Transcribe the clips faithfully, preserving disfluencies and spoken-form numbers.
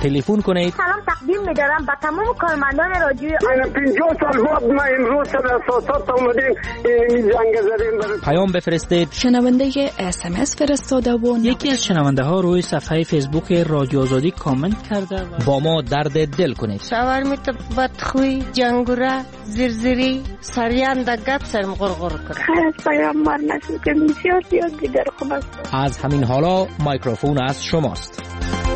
تلفن کنید. سلام تقدیم می‌دارم به تمام کارمندان رادیو. پنجاه سال بعد ما امروز سر اساسات اومدیم این جنگ زدیم. پیام بفرستید. شنونده اس ام اس فرستاده و یکی از شنونده ها روی صفحه فیسبوک رادیو آزادی کامنت کرده و با ما درد دل کنید. شاور می تو بدخوی جنگوره زرزری سریان دگت سرم غرغر کرد. خیلی پیامبر نشد که بسیار زیاد دیگر خوب است. از همین حالا مایکروفون از شماست.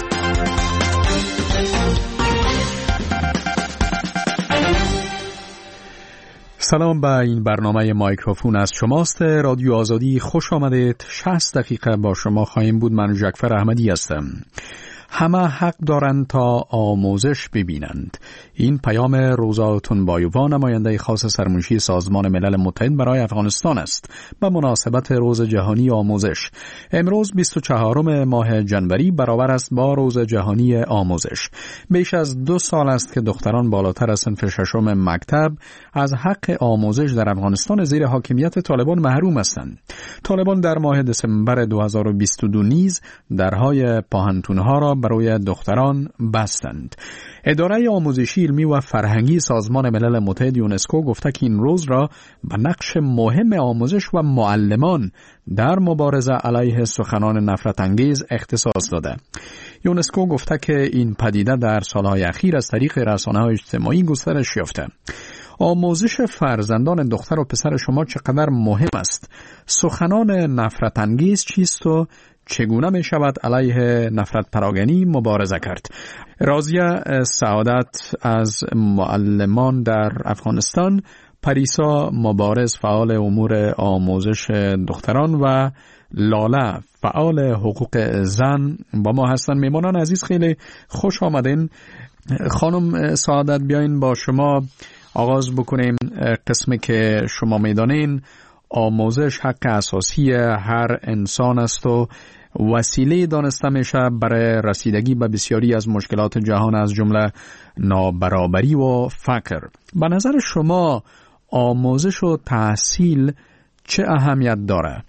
سلام به این برنامه مایکروفون از شماست. رادیو آزادی خوش آمدید. شصت دقیقه با شما خواهیم بود. من جعفر احمدی هستم. همه حق دارند تا آموزش ببینند. این پیام روزا تنبایووا، نماینده خاص سرمنشی سازمان ملل متحد برای افغانستان است به مناسبت روز جهانی آموزش. امروز بیست و چهارم ماه جنوری برابر است با روز جهانی آموزش. بیش از دو سال است که دختران بالاتر از صنف ششم مکتب از حق آموزش در افغانستان زیر حاکمیت طالبان محروم هستند. طالبان در ماه دسامبر دو هزار و بیست و دو نیز درهای پاهنتونها را برای دختران بستند. اداره آموزشی علمی و فرهنگی سازمان ملل متحد یونسکو گفته که این روز را به نقش مهم آموزش و معلمان در مبارزه علیه سخنان نفرت انگیز اختصاص داده. یونسکو گفته که این پدیده در سالهای اخیر از طریق رسانه‌های اجتماعی گسترش یافته. آموزش فرزندان دختر و پسر شما چقدر مهم است؟ سخنان نفرت انگیز چیست و چگونه می شود علیه نفرت پراگنی مبارزه کرد؟ راضیه سعادت از معلمان در افغانستان، پریسا مبارز فعال امور آموزش دختران و لاله فعال حقوق زن با ما هستند. میمانان عزیز خیلی خوش آمدین. خانم سعادت بیاین با شما آغاز بکنیم. قسمی که شما میدانین آموزش حق اساسی هر انسان است و وسیله دانسته میشه برای رسیدگی به بسیاری از مشکلات جهان از جمله نابرابری و فقر. به نظر شما آموزش و تحصیل چه اهمیت داره؟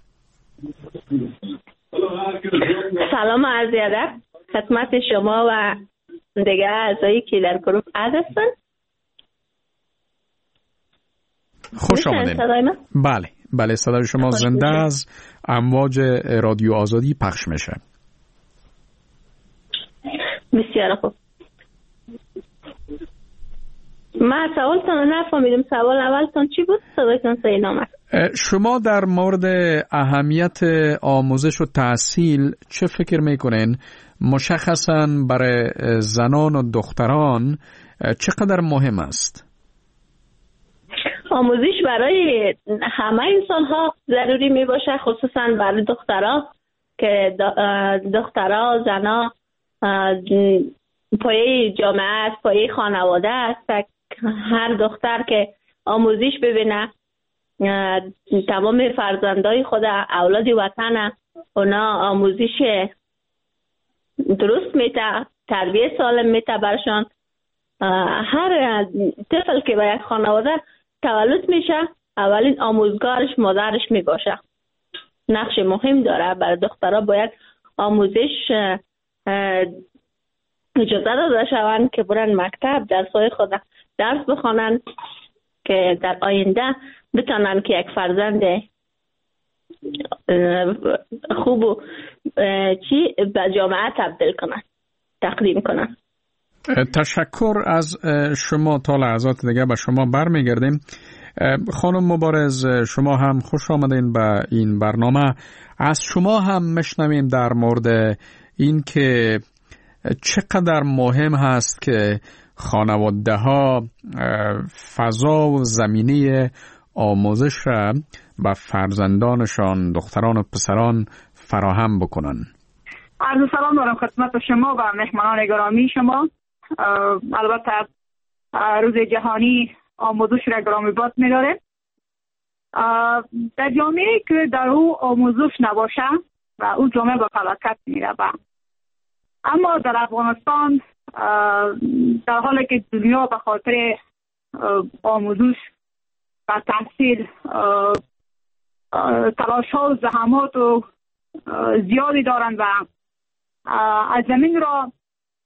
سلام و عرض ادب خدمت شما و دیگر اعضایی که در گروه هستن. خوش آمدین. بله بله صدای شما زنده از امواج رادیو آزادی پخش میشه. بسیار خوب. من سوالتون نفهمیدم. سوال اولتون چی بود؟ صدایتون صحیح نامد. شما در مورد اهمیت آموزش و تحصیل چه فکر میکنین؟ مشخصاً برای زنان و دختران چقدر مهم است؟ آموزش برای همه انسان ها ضروری می باشه، خصوصا برای دخترها که دخترها زنها پایه جامعه است، پایه خانواده است. هر دختر که آموزش ببینه تمام فرزندای خود اولاد وطن اونا آموزش درست میته، تربیت سالم میته برشان. هر طفل که به یک خانواده تولد میشه اولین آموزگارش مادرش میباشه. نقش مهم داره. برای دخترها باید آموزش اجازه داده شوند که برن مکتب درسای خود درس بخوانند که در آینده بتونن که یک فرزند خوب و چی به جامعه تبدیل کنن، تقدیم کنن. تشکر از شما. تا لحظات دیگه به شما برمیگردیم. خانم مبارز شما هم خوش آمدین به این برنامه. از شما هم مشنویم در مورد این که چقدر مهم هست که خانواده ها فضا و زمینه آموزش را به فرزندانشان دختران و پسران فراهم بکنن. عرض سلام دارم خدمت شما و مهمانان گرامی شما. البته روز جهانی آموزش را گرامی باد می‌داره. در جامعه که در او آموزش نباشه و او جامعه به فلاکت میره. اما در افغانستان در حالی که دنیا به خاطر آموزش و تحصیل تلاش ها و زحمات و زیادی دارند و از زمین را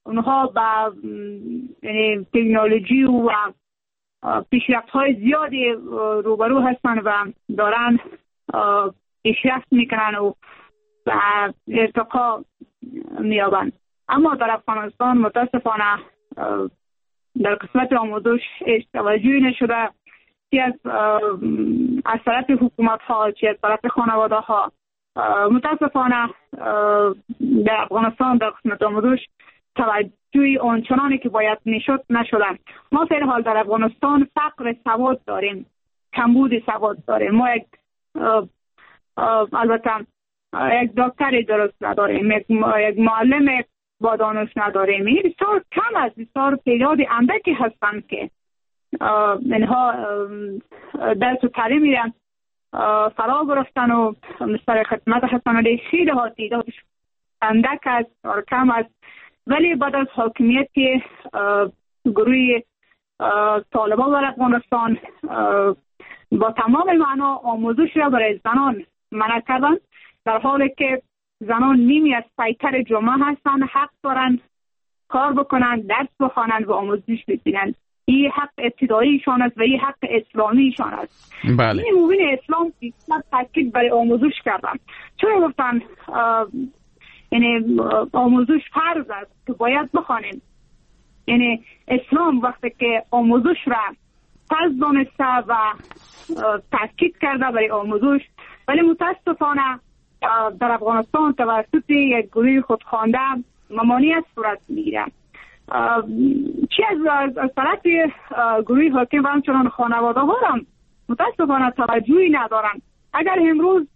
اونها با یعنی تکنولوژی و پیشرفت های زیادی روبرو هستن و دارن پیشرفت میکنن و ارتقا میابند. اما در افغانستان متاسفانه در قسمت آموزش توجهی نشده، چی از از طرف حکومت ها چی از طرف خانواده ها. متاسفانه در افغانستان در قسمت آموزش توجهی آنچنانی که باید میشد نشدن. ما فعلا حال در افغانستان فقر سواد داریم، کمبود سواد داریم. ما یک البته یک دکتر درست نداریم، یک معلم با دانش نداریم. این بسیار کم است، بسیار تعداد اندکی هستند که اینها درس و تعلیم میرن فرا گرفتن و مستر خدمت هستن. خیلی ها تعدادش اندک است و کم است. ولی بعد از حاکمیت گروه طالبان در افغانستان با تمام معنا آموزش را برای زنان منع کردن، در حالی که زنان نیمی از پیکر جامعه هستند، حق دارن کار بکنن، درس بخوانند و آموزش ببینند. این حق ابتداییشان است و این حق اسلامیشان است. بله. این مبین اسلام بیشتر تاکید برای آموزش کردن. چرا گفتن یعنی آموزش فرض است که باید بخوانیم؟ یعنی اسلام وقتی که آموزش را فرض دانسته و تاکید کرده برای آموزش، ولی متاسفانه در افغانستان توسط یک گروه خودخوانده ممانعت صورت میگیره. چی از از طرف گروه حاکم و همچنان خانواده ها هم متاسفانه توجهی ندارن. اگر امروز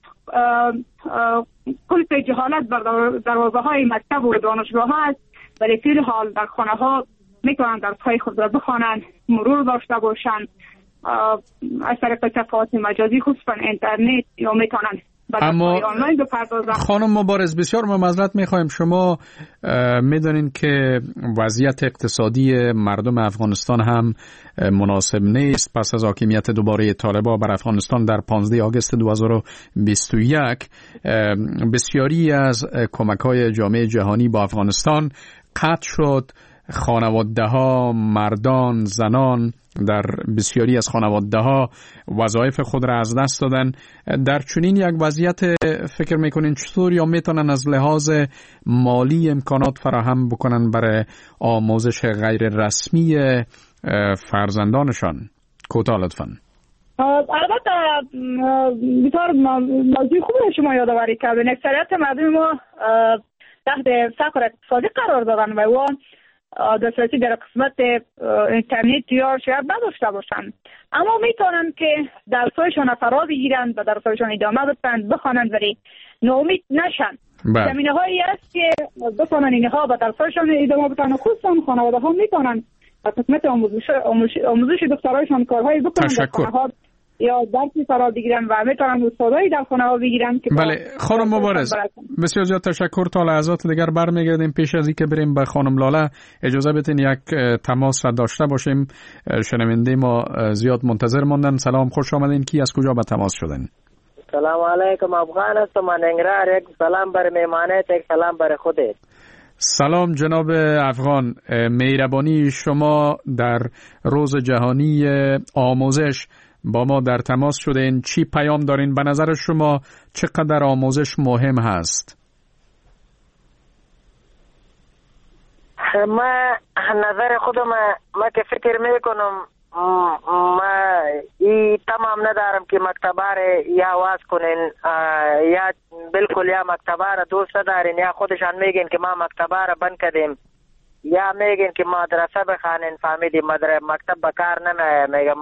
قلف جهالت بر دروازه های مکتب و دانشگاه ها است، ولی فی حال در خانه ها میتونن درس های خود را بخوانند، مرور داشته باشند از طریق صفحات مجازی خصوصا اینترنت، یا میتونن اما خانم مبارز بسیار معذرت میخوایم، شما میدونین که وضعیت اقتصادی مردم افغانستان هم مناسب نیست. پس از حاکمیت دوباره طالبان بر افغانستان در پانزده آگوست دو هزار و بیست و یک بسیاری از کمک‌های جامعه جهانی با افغانستان قطع شد. خانواده ها، مردان، زنان در بسیاری از خانواده ها وظایف خود را از دست دادن. در چنین یک وضعیت فکر میکنین چطور یا میتونن از لحاظ مالی امکانات فراهم بکنن برای آموزش غیر رسمی فرزندانشان؟ کوتاه لطفاً. البته بسیار موضوع خوبی شما یادآوری کردین. اکثریت مردم ما تحت فقر اقتصادی قرار دادن و اون دسترسی در قسمت اینترنت یا شاید نداشته باشند، اما میتونن که درسایشان فرا بگیرند و درسایشان ادامه بدن، بخوانند ولی ناامید نشن. زمینه هایی است که بتونن اینها به درسایشان ادامه بدن. خصوصا خانواده ها میتونن در قسمت آموزش آموزش دخترایشان کارهایی بکنن در خانه‌ها یا درسی فرا بگیرن و میتونن استادایی در خانه ها بگیرن که بله. خانم مبارز بسیار زیاد تشکر. تا لحظات دیگر برمیگردیم. پیش از اینکه بریم به خانم لاله اجازه بدین یک تماس را داشته باشیم. شنونده ما زیاد منتظر ماندن. سلام، خوش آمدین. کی از کجا به تماس شدن؟ سلام علیکم، افغان هستم من انگرار. یک سلام بر مهمانت، یک سلام بر خودت. سلام جناب افغان، مهربانی شما در روز جهانی آموزش با ما در تماس شدین. چی پیام دارین؟ به نظر شما چقدر آموزش مهم هست؟ ما نظر خودم ما که فکر میکنم ما ای تمام ندارم که مکتبه را یا واز کنین یا بالکل یا مکتبه را دوست ندارین یا خودشان میگین که ما مکتبه را بند کردیم یا میگین که مدرسه بخوانین. فهمیدی مدرسه مکتب بکار نمیه. میگم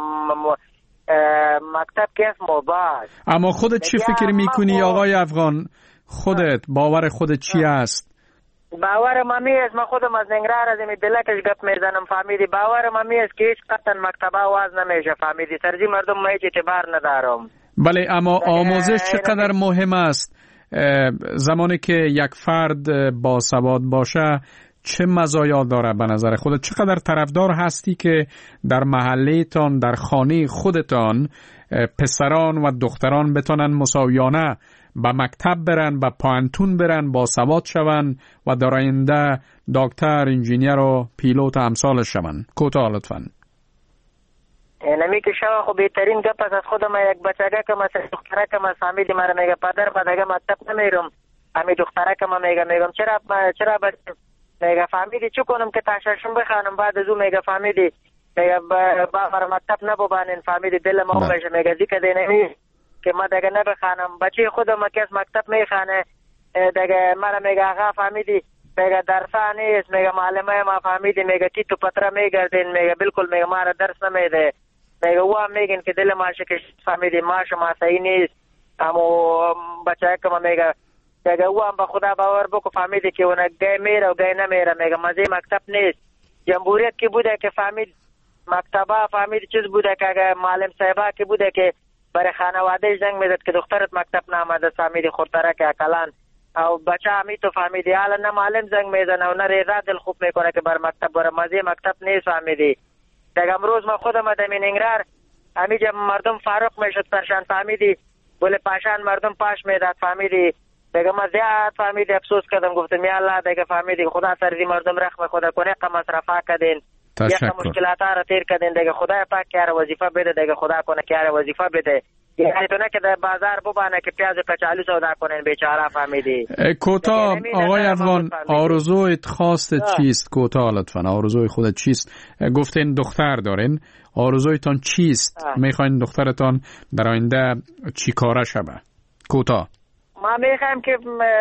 مکتب که اسمو باز. اما خودت چی فکر میکنی آقای افغان؟ خودت باور خودت چی است؟ باور مامی است. من خودم از ننگرهار از این بلکش گپ میزنم. فهمیدی باور مامی است که هیچ قطعا مکتبه واز نمیشه. فهمیدی سرزی مردم ما هیچ اعتبار ندارم. بله، اما آموزش چقدر مهم است؟ زمانی که یک فرد با سواد باشه چه مزایا داره به نظر خودت؟ چقدر طرفدار هستی که در محله تان، در خانه خودتان پسران و دختران بتونن مساویانه به مکتب برن، به پانتون برن، با سواد شون و در آینده دکتر، انجینیر و پیلوت امثال شون. کوتاه لطفاً. نمی که شما خب بهترین گپ از خودم یک بچگه که مثلا دختره که من فهمیدی مرا میگه پدر پدر مکتب نمیرم، همین دختره که من میگه میگم چرا چرا بچه میگه فهمیدی چه کنم که تاششون بخوانم، بعد از اون میگه فهمیدی میگه با مرا مکتب نبوبانین، فهمیدی دل ما میشه میگه دیگه نمی که ما دیگه نبخوانم. بچه خودم که از مکتب میخوانه دیگه مرا میگه آقا فهمیدی میگه درس نیست، میگه معلمه ما فهمیدی میگه کی تو پتر میگردین، میگه بالکل میگه ما را درس نمیده، میگه او هم میگن که دل ما شکش فهمیدی ما شما صحیح نیست. اما بچه که ما میگه میگه او هم به خدا باور بکو فهمیدی که اون گای میره و گای نمیره، میگه مزه مکتب نیست. جمهوریت که بوده که فهمید مکتبه فهمید چیز بوده که اگه معلم صاحبه که بوده که برای خانواده زنگ میداد که دخترت مکتب نامده فهمیدی خورتره که اکلان او بچه همی تو فهمیدی حالا نه معلم زنگ میزنه و نه ریزا دل خوب میکنه که بر مکتب بره، مزه مکتب نیست فهمیدی. دیگه امروز ما خودم دمین انگرار همیجا مردم فاروق میشد پرشان فهمیدی، بوله پاشان مردم پاش میداد فهمیدی. دیگه ما زیاد فهمیدی افسوس کردم، گفتم یا الله دیگه فهمیدی خدا سرزی مردم رحم خدا کنه که مصرفا کردین یا مشکلات را تیر کردین، دیگه خدا پاک کار وظیفه بده، دیگه خدا کنه کار وظیفه بده. یعنی تو نه که در بازار ببانه که پیاز کچالو سودا کنین بیچاره فهمیدی. کوتاه آقای افغان، آرزویت خواستت چیست؟ کوتاه لطفا آرزوی خودت چیست؟ گفتین دختر دارین، آرزویتان چیست؟ میخواین دخترتان در آینده چی کاره شبه؟ کوتاه. ما میخوایم که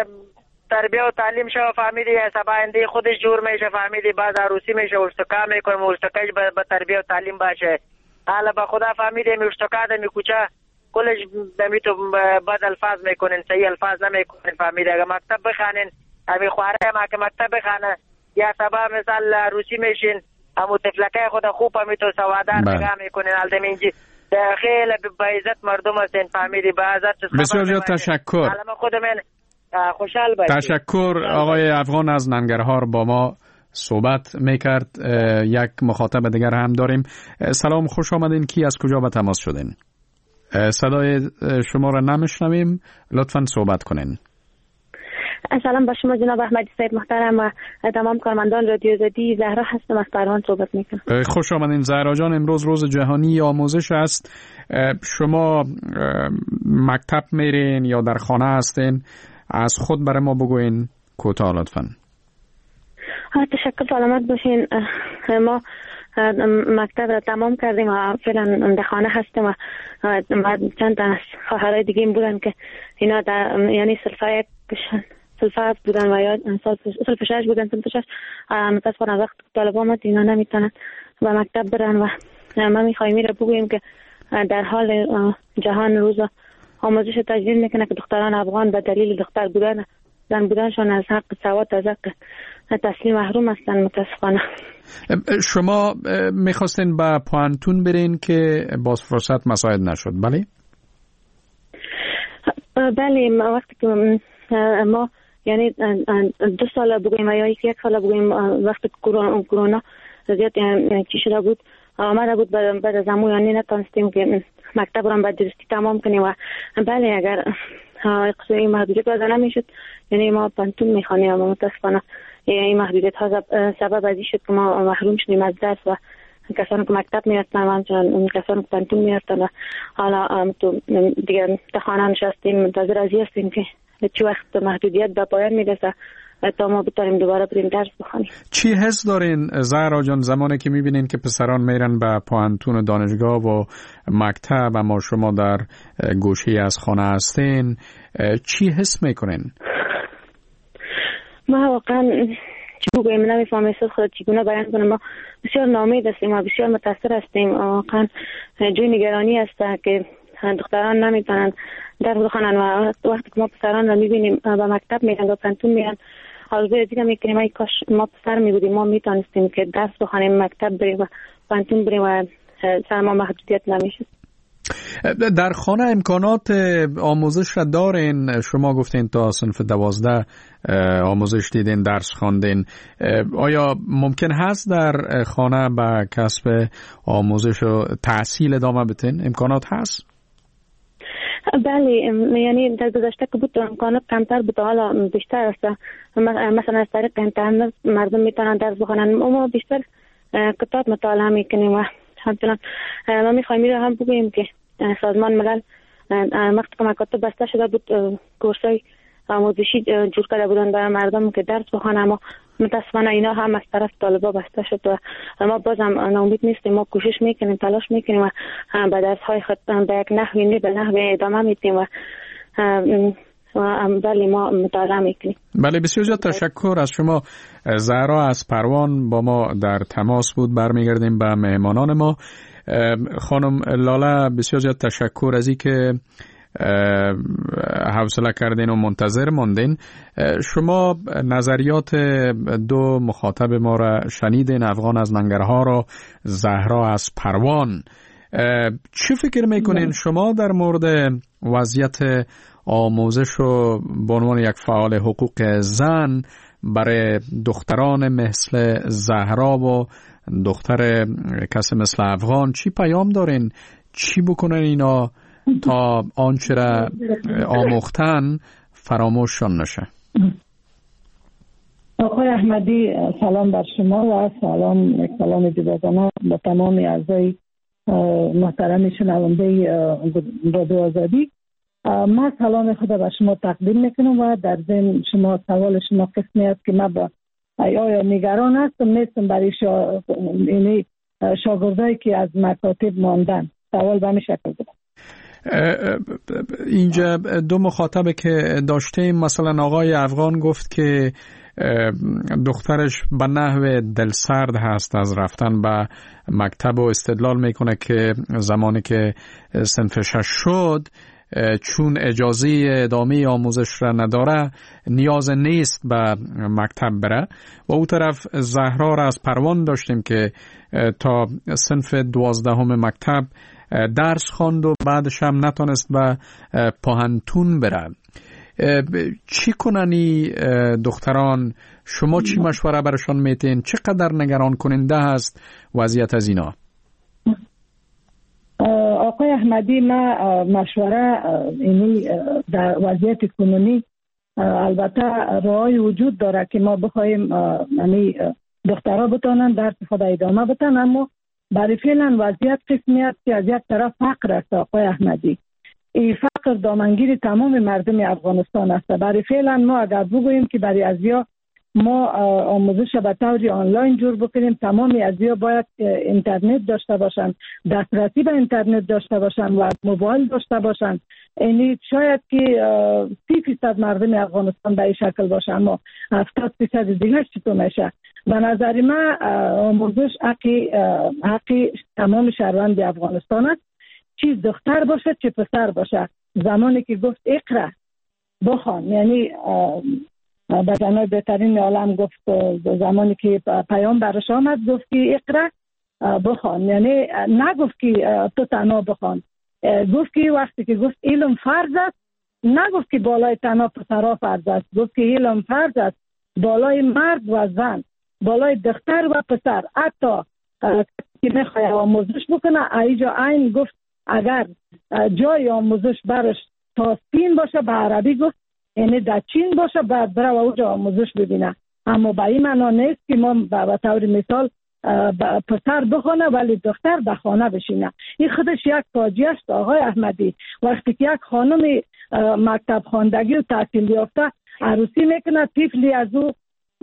تربیه و تعلیم شو فهمیدی، سباینده خودش جور میشه فهمیدی، بعد عروسی میشه اشتکا میکنه اشتکاش به تربیه و تعلیم باشه. حالا به خدا فهمیدی می اشتکا دمی کوچه کلش دمی تو بد الفاظ میکنین، صحیح الفاظ نمیکنین فهمیدی. اگه مکتب بخوانین همین خواره ما که مکتب بخوانه یا سبا مثال عروسی میشین همو تفلکه خدا خوب همی تو سوادار نگاه میکنین حال دمی اینجی خیلی با عزت مردم هستین فهمیدی، با عزت. بسیار زیاد تشکر. حالا ما خود من خوشحال باشید. تشکر. آقای افغان از ننگرهار با ما صحبت میکرد. یک مخاطب دیگر هم داریم. سلام، خوش آمدین. کی از کجا به تماس شدین؟ صدای شما را نمیشنویم، لطفاً صحبت کنین. سلام با شما جناب احمدی صاحب محترم و تمام کارمندان رادیو آزادی. زهرا هستم از پروان صحبت میکنم. خوش آمدین زهرا جان. امروز روز جهانی آموزش است. شما مکتب میرین یا در خانه هستین؟ از خود برای ما بگوین کوتاه لطفاً. تشکر، سلامت باشین. ما مکتب را تمام کردیم و فعلا در خانه هستیم و چند تا خواهرای دیگه این بودن که اینا در یعنی سلفه سلفه بودن و یا سلفه شش بودن سلفه شش متاسفانه از وقت طالب آمد اینا نمیتونن و مکتب برن و ما میخواییم را بگوییم که در حال جهان روز آموزش تجدید میکنه که دختران افغان به دلیل دختر بودن زن بودنشان از حق سواد از حق تسلیم محروم هستن متاسفانه. شما میخواستین به پانتون برین که باز فرصت مساعد نشد، بله؟ بله، وقتی که ما یعنی دو سال بگویم یا یک یک سال بگویم وقتی کرونا زیاد چی شده بود آمده بود بعد از امو یعنی نتانستیم که مکتب رو باید درستی تمام کنیم و بله اگر اقصایی محدودیت وضع نمیشد یعنی ما پانتون میخوانیم و متاسفانه این محدودیت ها سبب ازی شد که ما محروم شدیم از درس و کسانی که مکتب میرفتن و همچنان کسانی که پانتون میرفتن و حالا تو دیگه در خانه نشستیم منتظر ازی هستیم که چه وقت محدودیت به پایان میرسه تا ما بتونیم دوباره بریم درس بخونیم. چی حس دارین زهرا جان زمانی که میبینین که پسران میرن به پانتون و دانشگاه و مکتب اما شما در گوشه از خانه هستین، چی حس میکنین؟ ما واقعا چی بگویم نمیفهمم احساس خود چگونه بیان کنم. ما بسیار ناامید هستیم و بسیار متاثر هستیم. واقعا جوی نگرانی است که دختران نمیتونن درس بخونن و وقتی که ما پسران رو میبینیم به مکتب میرن و پانتون میرن آرزوی دیگه میکنیم ای کاش ما پسر میبودیم ما میتونستیم که درس بخونیم مکتب بریم و پانتون بریم و سر ما محدودیت نمیشد. در خانه امکانات آموزش را دارین؟ شما گفتین تا صنف دوازده آموزش دیدین، درس خواندین. آیا ممکن هست در خانه به کسب آموزش و تحصیل ادامه بدین؟ امکانات هست؟ بله، یعنی در گذشته که بود امکانات کمتر بود، حالا بیشتر است. مثلا از طریق اینترنت مردم میتونن درس بخونن، اما بیشتر کتاب مطالعه میکنیم و همچنان ما میخوایم میره هم بگوییم که سازمان ملل وقتی که مکاتب بسته شده بود کورسای آموزشی جور کرده بودن برای مردم که درس بخونن، اما متاسفانه اینا هم از طرف طالبا بسته شد و ما بازم ناامید نیستیم. ما کوشش میکنیم، تلاش میکنیم و به درس های خود به یک نحوی نه به نحوی ادامه میدیم و و بله ما مطالعه میکنیم. بله، بسیار زیاد تشکر از شما. زهرا از پروان با ما در تماس بود. برمیگردیم به مهمانان ما. خانم لاله، بسیار زیاد تشکر از این که حوصله کردین و منتظر ماندین. شما نظریات دو مخاطب ما را شنیدین، افغان از منگرها را، زهرا از پروان. چی فکر میکنین شما در مورد وضعیت آموزش و به عنوان یک فعال حقوق زن برای دختران مثل زهرا و دختر کسی مثل افغان چی پیام دارین؟ چی بکنن اینا تا آنچه را آموختن فراموششان نشه؟ آقای احمدی، سلام بر شما و سلام یک سلام جداگانه به تمام اعضای محترم شنونده رادیو آزادی. من سلام خود به شما تقدیم میکنم و در ذهن شما سوال شما قسمی است که من با آیا نگران هستم نیستم برای شا... یعنی شاگردایی که از مکاتب ماندن. سوال به همین شکل بود. اینجا دو مخاطبه که داشتیم، مثلا آقای افغان گفت که دخترش به نحو دلسرد هست از رفتن به مکتب و استدلال میکنه که زمانی که صنف شش شد چون اجازه ادامه آموزش را نداره نیاز نیست به مکتب بره. و او طرف زهرا را از پروان داشتیم که تا صنف دوازدهم مکتب درس خواند و بعدش هم نتونست به پاهنتون بره. چی کننی دختران؟ شما چی مشوره برشان میتین؟ چقدر نگران کننده هست وضعیت از اینا؟ آقای احمدی، ما مشوره اینی در وضعیت کنونی البته راهی وجود داره که ما بخوایم یعنی دخترها بتونن درس خود ادامه بدن، اما برای فعلا وضعیت قسمی است که از یک طرف فقر است. آقای احمدی، این فقر دامنگیر تمام مردم افغانستان است. برای فعلا ما اگر بگوییم که برای ازیا ما آموزش به طور آنلاین جور بکنیم، تمام ازیا باید اینترنت داشته باشن، دسترسی به اینترنت داشته باشن و موبایل داشته باشن. یعنی شاید که سی فیصد مردم افغانستان به این شکل باشه، اما هفتاد فیصد دیگه چطور میشه؟ به نظر من آموزش حقی حقی تمام شهروند افغانستان است، چی دختر باشه چه پسر باشه. زمانی که گفت اقرا بخوان، یعنی به جناب بهترین عالم گفت، زمانی که پیام برش آمد گفت که اقرا بخوان، یعنی نگفت که تو تنها بخوان، گفت که وقتی که گفت علم فرض است، نگفت که بالای تنها پسرها فرض است، گفت که علم فرض است بالای مرد و زن، بالای دختر و پسر. حتی که میخواه آموزش بکنه ایجا این گفت اگر جای آموزش برش تا سین باشه به عربی گفت، یعنی در چین باشه بعد بره و اوجا آموزش ببینه. اما به این معنا نیست که ما به طور مثال پسر بخونه ولی دختر به خانه بشینه. این خودش یک فاجعه است آقای احمدی. وقتی که یک خانم مکتب خواندگی و تحصیل یافته عروسی میکنه، طفلی از او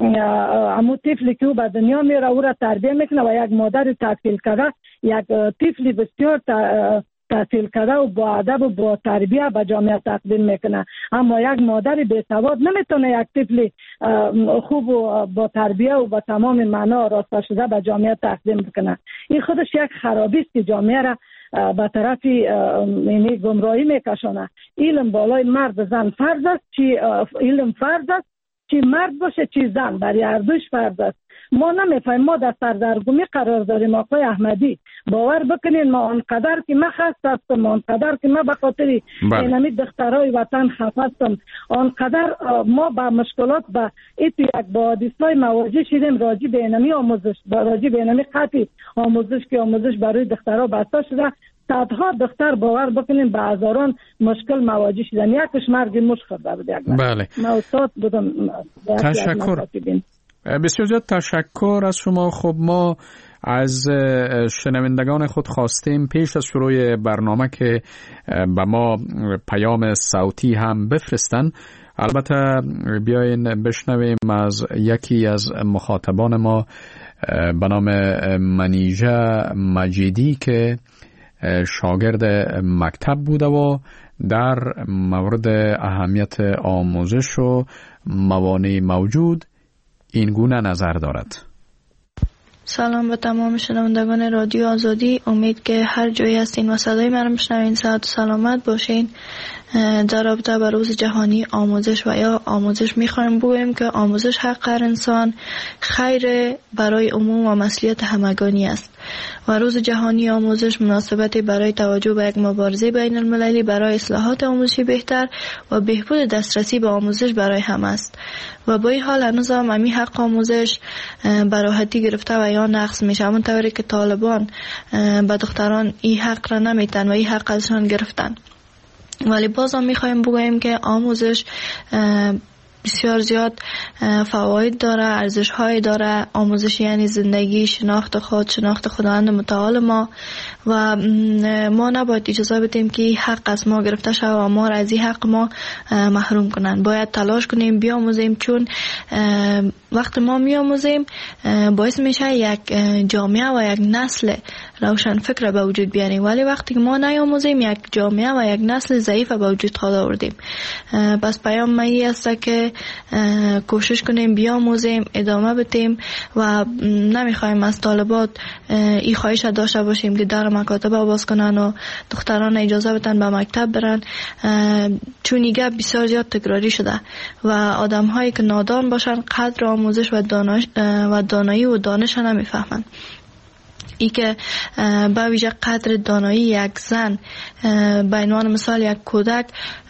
امو طفلی که او به دنیا میره او را تربیه میکنه و یک مادر تحصیل کرده یک طفلی بسیار تحصیل کرده و با ادب و با تربیه به جامعه تقدیم میکنه. اما یک مادر بی‌سواد نمیتونه یک طفلی خوب و با تربیه و با تمام معنا راسته شده به جامعه تقدیم بکنه. این خودش یک خرابی است که جامعه را به طرف یعنی گمراهی میکشونه. علم بالای مرد زن فرض است، چی علم فرض است، چی مرد باشه چی زن، برای هر دوش فرض است. ما نمیفهمیم، ما در سردرگمی قرار داریم آقای احمدی. باور بکنین ما آنقدر که من خسته هستم، آنقدر که من به خاطر اینمی دخترای وطن خفه هستم، آنقدر ما با مشکلات با ایتو یک با حادثه‌های مواجه شدیم راجع به اینمی آموزش، راجع به اینمی قطعی آموزش که آموزش برای دخترها بسته شده. صدها دختر باور بکنیم به هزاران مشکل مواجه شدن. یکش مرگ مشت خورده بود. بله. من استاد بودم. تشکر. بسیار زیاد تشکر از شما. خب ما از شنوندگان خود خواستیم پیش از شروع برنامه که به ما پیام صوتی هم بفرستن. البته بیاین بشنویم از یکی از مخاطبان ما به نام منیژه مجیدی که شاگرد مکتب بوده و در مورد اهمیت آموزش و موانع موجود این گونه نظر دارد. سلام به تمام شنوندگان رادیو آزادی. امید که هر جایی هستین و صدای من رو میشنوین صحت و سلامت باشین. در رابطه با روز جهانی آموزش و یا آموزش میخوایم بگویم که آموزش حق هر انسان، خیر برای عموم و مصلحت همگانی است و روز جهانی آموزش مناسبتی برای توجه به یک مبارزه بین المللی برای اصلاحات آموزشی بهتر و بهبود دسترسی به آموزش برای همه است و با این حال هنوز هم امی حق آموزش به راحتی گرفته و یا نقض میشه، همون طوری که طالبان به دختران این حق را نمیتن و این حق ازشان گرفتن. ولی باز هم میخوایم بگوییم که آموزش بسیار زیاد فواید داره، ارزش های داره. آموزش یعنی زندگی، شناخت خود، شناخت خداوند متعال ما و ما نباید اجازه بدیم که حق از ما گرفته شود و ما را از این حق ما محروم کنند. باید تلاش کنیم بیاموزیم، چون وقت ما میاموزیم باعث میشه یک جامعه و یک نسل روشن فکر به وجود بیاریم، ولی وقتی که ما نیاموزیم یک جامعه و یک نسل ضعیف به وجود خواهد آوردیم. بس پیام من این است که کوشش کنیم بیاموزیم، ادامه بدیم و نمیخوایم از طالبات این خواهش داشته باشیم که در مکاتب باز کنن و دختران اجازه بدن به مکتب برن، چون ایگه بسیار زیاد تکراری شده و آدم هایی که نادان باشن قدر آموزش و دانش و دانایی و دانش نمیفهمن. ای که با ویژه قدر دانایی یک زن به عنوان مثال یک کودک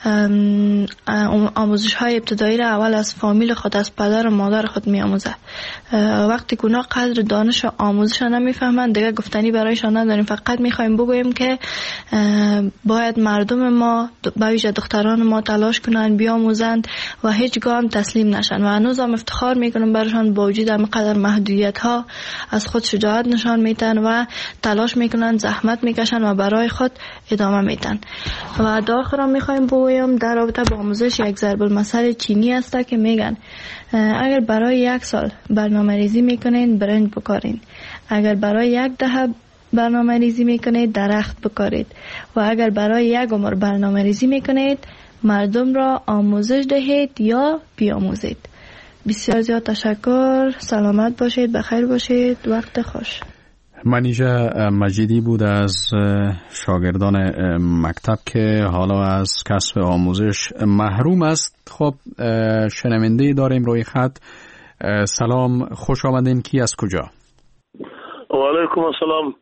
آموزش های ابتدایی را اول از فامیل خود، از پدر و مادر خود می آموزه. وقتی که اونا قدر دانش و آموزش را نمیفهمند دیگه گفتنی برایشان نداریم. فقط می خواهیم بگوییم که باید مردم ما به ویژه دختران ما تلاش کنند بیاموزند و هیچگاه هم تسلیم نشن و هنوز هم افتخار میکنم برایشان با وجود همینقدر محدودیت ها از خود شجاعت نشان میدن و تلاش میکنن، زحمت میکشن و برای خود ادامه میدن. و داخل میخوایم بگویم در رابطه با آموزش یک ضرب المثل چینی است که میگن اگر برای یک سال برنامه ریزی میکنین برنج بکارین، اگر برای یک دهه برنامه ریزی میکنید درخت بکارید و اگر برای یک عمر برنامه ریزی میکنید مردم را آموزش دهید یا بیاموزید. بسیار زیاد تشکر. سلامت باشید، بخیر باشید، وقت خوش. منیژه مجیدی بود از شاگردان مکتب که حالا از کسب آموزش محروم است. خب شنونده داریم روی خط. سلام، خوش آمدین. کی از کجا؟ و علیکم السلام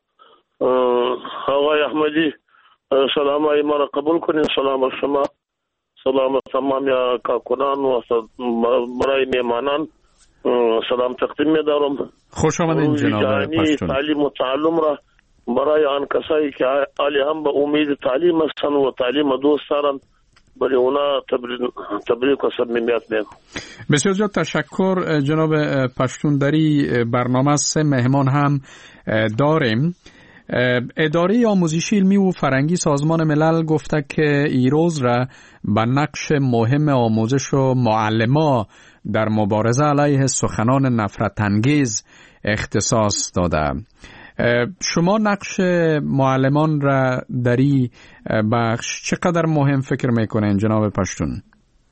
آقای احمدی، سلام های ما را قبول کنین. سلام از شما، سلام از تمام کارکنان و برای میمانان سلام تقدیم می دارم. خوش آمدین جناب پشتون. تعلیم و تعلم را برای آن کسایی که عالی هم به امید تعلیم هستند و تعلیم دوست دارند برای اونا تبریک و صمیمیت میگم. بسیار زیاد تشکر جناب پشتون. دری برنامه سه مهمان هم داریم. اداره آموزشی علمی و فرهنگی سازمان ملل گفته که ایروز را به نقش مهم آموزش و معلما در مبارزه علیه سخنان نفرت انگیز اختصاص داده. شما نقش معلمان را در این بخش چقدر مهم فکر میکنین جناب پشتون؟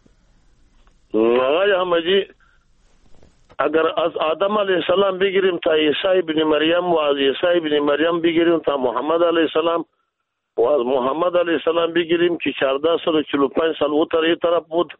آقای احمدی، اگر از آدم علیه السلام بگیریم تا عیسی ابن مریم و از عیسی ابن مریم بگیریم تا محمد علیه السلام و از محمد علیه السلام بگیریم که چهارده و چهل و پنج سال او طرف بود،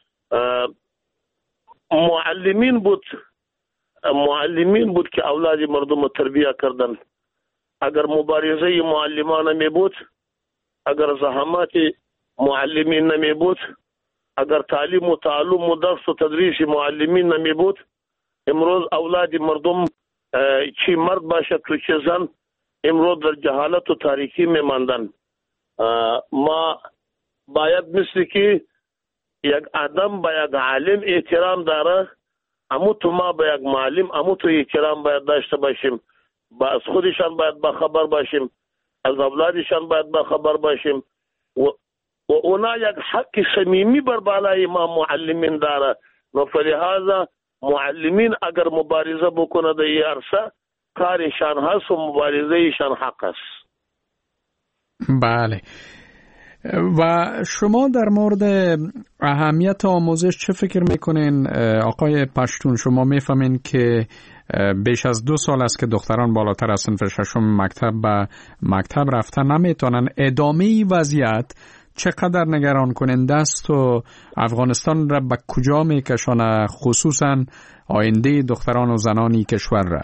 معلمین بود معلمین بود که اولاد مردم رو تربیت کردن. اگر مبارزه معلمان نمی بود، اگر زحمات معلمین نمی بود، اگر تعلیم و تعلم و درس و تدریس معلمین نمی بود، امروز اولاد مردم چی مرد باشد تو چه زن امروز در جهالت و تاریکی میماندن. ما باید مثل که یک آدم با یک عالم احترام داره، امو تو ما با یک معلم امو تو احترام باید داشته باشیم. با از خودشان باید با خبر باشیم، از اولادشان باید با خبر باشیم و و اونا یک حق صمیمی بر بالای ما معلمین داره. و فلهذا معلمین اگر مبارزه بکنه در این عرصه کارشان هست و مبارزه ایشان حق است. بله. و شما در مورد اهمیت آموزش چه فکر میکنین آقای پشتون؟ شما میفهمین که بیش از دو سال است که دختران بالاتر از صنف ششم مکتب به مکتب رفتن نمیتونن. ادامه وضعیت چقدر نگران کننده است و افغانستان را به کجا میکشانه، خصوصا آینده دختران و زنانی کشور را؟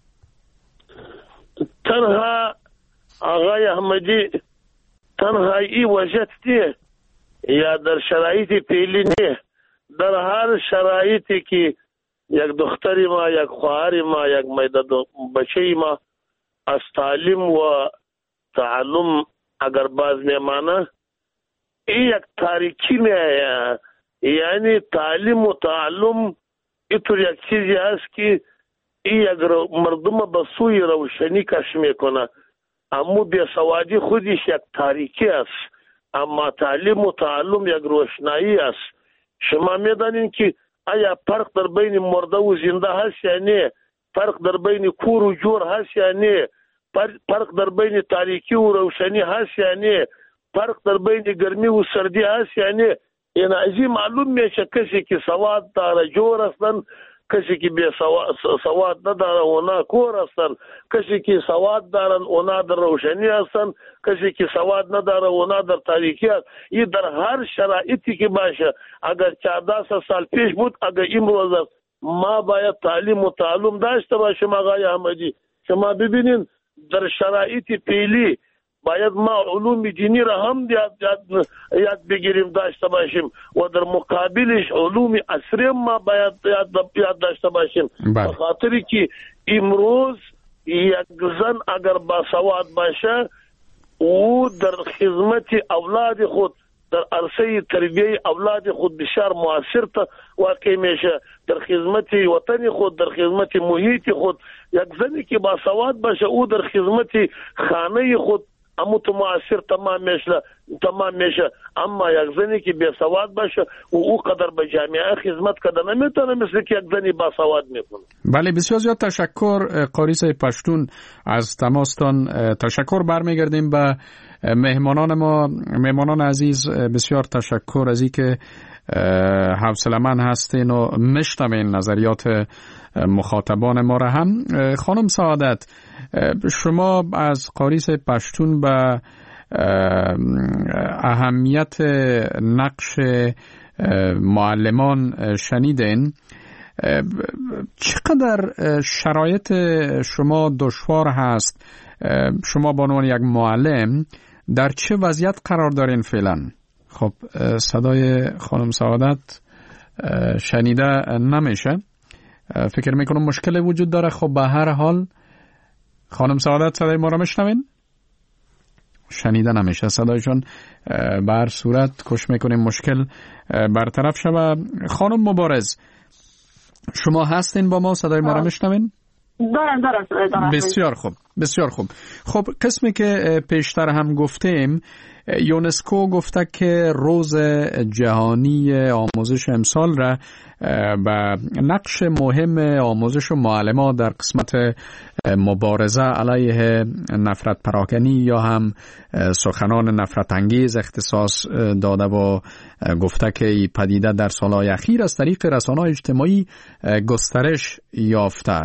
تنها آقای احمدی تنها این وضعیت دیه یا در شرایط پیلی نه، در هر شرایطی که یک دختری ما، یک خواهر ما، یک میده بچه ما از تعلیم و تعلم اگر باز میمانه، این یک تاریکی میه. یعنی تعلیم و تعلم اینطور یک چیزی هست که این یک مردم به سوی روشنی کش میکنه. اما بیسوادی خودش یک تاریکی است، اما تعلیم و تعلم یک روشنایی است. شما میدانین که آیا فرق در بین مرده و زنده هست یا نه؟ فرق در بین کور و جور هست یا نه؟ فرق در بین تاریکی و روشنی هست یا نه؟ فرق در بین گرمی و سردی هست یا نه؟ این ازی معلوم میشه کسی که سواد داره جور هستن، کسی که بی سواد نداره اونا کور هستن، کسی که سواد دارن اونا در روشنی هستن، کسی که سواد نداره اونا در تاریکی هست. این در هر شرایطی که باشه، اگر چهارده سال پیش بود، اگر امروز است، ما باید تعلیم و تعلم داشته باشیم. آقای احمدی شما ببینین در شرایط پیلی باید ما علوم دینی را هم یاد, یاد, یاد بگیریم داشته باشیم و در مقابلش علوم عصری ما باید یاد, یاد داشته باشیم. به خاطری که امروز یک زن اگر با سواد باشه او در خدمت اولاد خود، در عرصه تربیه اولاد خود بسیار مؤثر واقع میشه، در خدمت وطن خود، در خدمت محیط خود. یک زنی که با سواد باشه او در خدمت خانه خود اما تو مؤثر تمام میشه تمام میشه. اما یک زنی که بی سواد باشه و او قدر به جامعه خدمت کنه نمیتونه مثل که یک زنی با سواد میکنه. بله، بسیار زیاد تشکر قاری صاحب پشتون از تماستان. تشکر. برمیگردیم به مهمانان ما. مهمانان عزیز بسیار تشکر از اینکه حوصله‌مند هستین و میشنوین نظریات مخاطبان ما را هم. خانم سعادت، شما از قاری صاحب پشتون به اهمیت نقش معلمان شنیدین. چقدر شرایط شما دشوار هست؟ شما به عنوان یک معلم در چه وضعیت قرار دارین فعلا؟ خب صدای خانم سعادت شنیده نمیشه، فکر میکنم مشکل وجود داره. خب به هر حال خانم سعادت صدای ما را میشنوین؟ شنیده نمیشه صدایشون. به هر صورت کوشش میکنیم مشکل برطرف شود. خانم مبارز، شما هستین با ما؟ صدای ما را میشنوین؟ دارم دارم دارم. بسیار خوب بسیار خوب. خب قسمی که پیشتر هم گفتیم، یونسکو گفته که روز جهانی آموزش امسال را به نقش مهم آموزش و معلمان در قسمت مبارزه علیه نفرت پراکنی یا هم سخنان نفرت انگیز اختصاص داده و گفته که این پدیده در سالهای اخیر از طریق رسانه‌های اجتماعی گسترش یافته.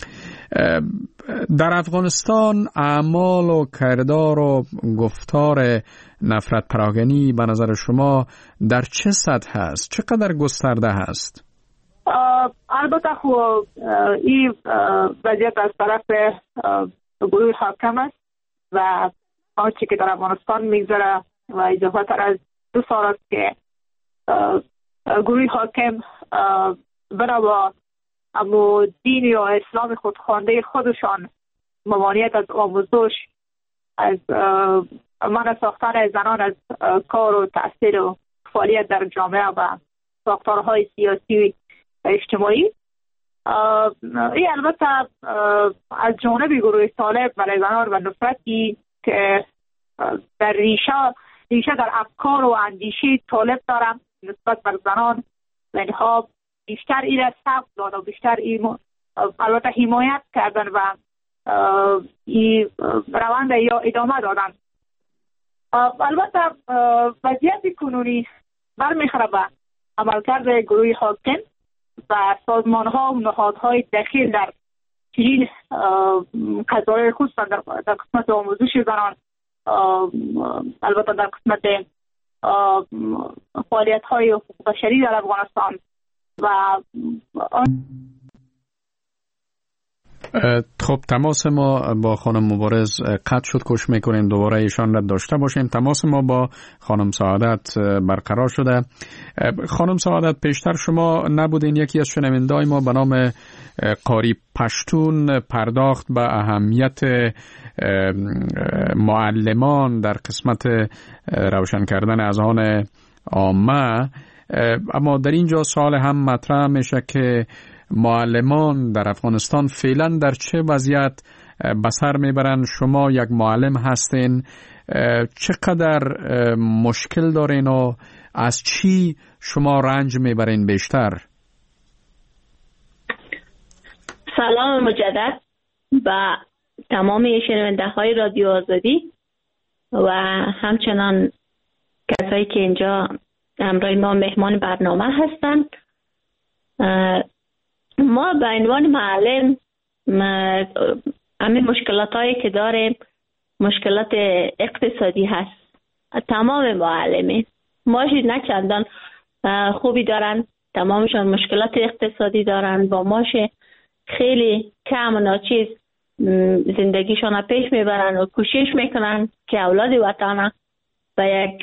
در افغانستان اعمال و کردار و گفتار نفرت پراکنی به نظر شما در چه سطح هست؟ چقدر گسترده هست؟ البته خب این وضعیت از طرف گروه حاکم است و آنچه که در افغانستان میگذره و اضافه تر از دو سال است که گروه حاکم بنا با اما دین یا اسلام خود خوانده خودشان ممانعت از آموزش، از منع ساختن زنان از کار و تأثیر و فعالیت در جامعه و ساختارهای سیاسی و اجتماعی. این البته از جانب گروه طالب برای زنان و نفرتی که در ریشه ریشه در افکار و اندیشه طالب دارم نسبت بر زنان و اینها بیشتر این را ثبت داد و بیشتر این البته حمایت کردن و این روند یا ادامه دادن. البته وضعیت کنونی برمیخوره به عملکرد گروه حاکم و سازمان ها و نهادهای دخیل در چنین قضایای خصوصا در, در قسمت آموزش زنان، البته در قسمت فعالیت های حقوق بشری در افغانستان و خب تماس ما با خانم مبارز قطع شد. کوشش میکنیم دوباره ایشان را داشته باشیم. تماس ما با خانم سعادت برقرار شده. خانم سعادت، پیشتر شما نبودین یکی از شنونده‌های ما به نام قاری پشتون پرداخت به اهمیت معلمان در قسمت روشن کردن اذهان عامه، اما در اینجا سوال هم مطرح میشه که معلمان در افغانستان فعلا در چه وضعیت به سر میبرن؟ شما یک معلم هستین، چقدر مشکل دارین و از چی شما رنج میبرین بیشتر؟ سلام مجدد و تمام شنونده های رادیو آزادی و همچنان کسایی که اینجا همراه ما مهمان برنامه هستند. ما به عنوان معلم همین مشکلات هایی که داریم مشکلات اقتصادی هست. تمام معلمین ماشی نه چندان خوبی دارن، تمامشان مشکلات اقتصادی دارن، با ماش خیلی کم و ناچیز زندگیشان پیش میبرن و کوشش میکنن که اولاد وطن به یک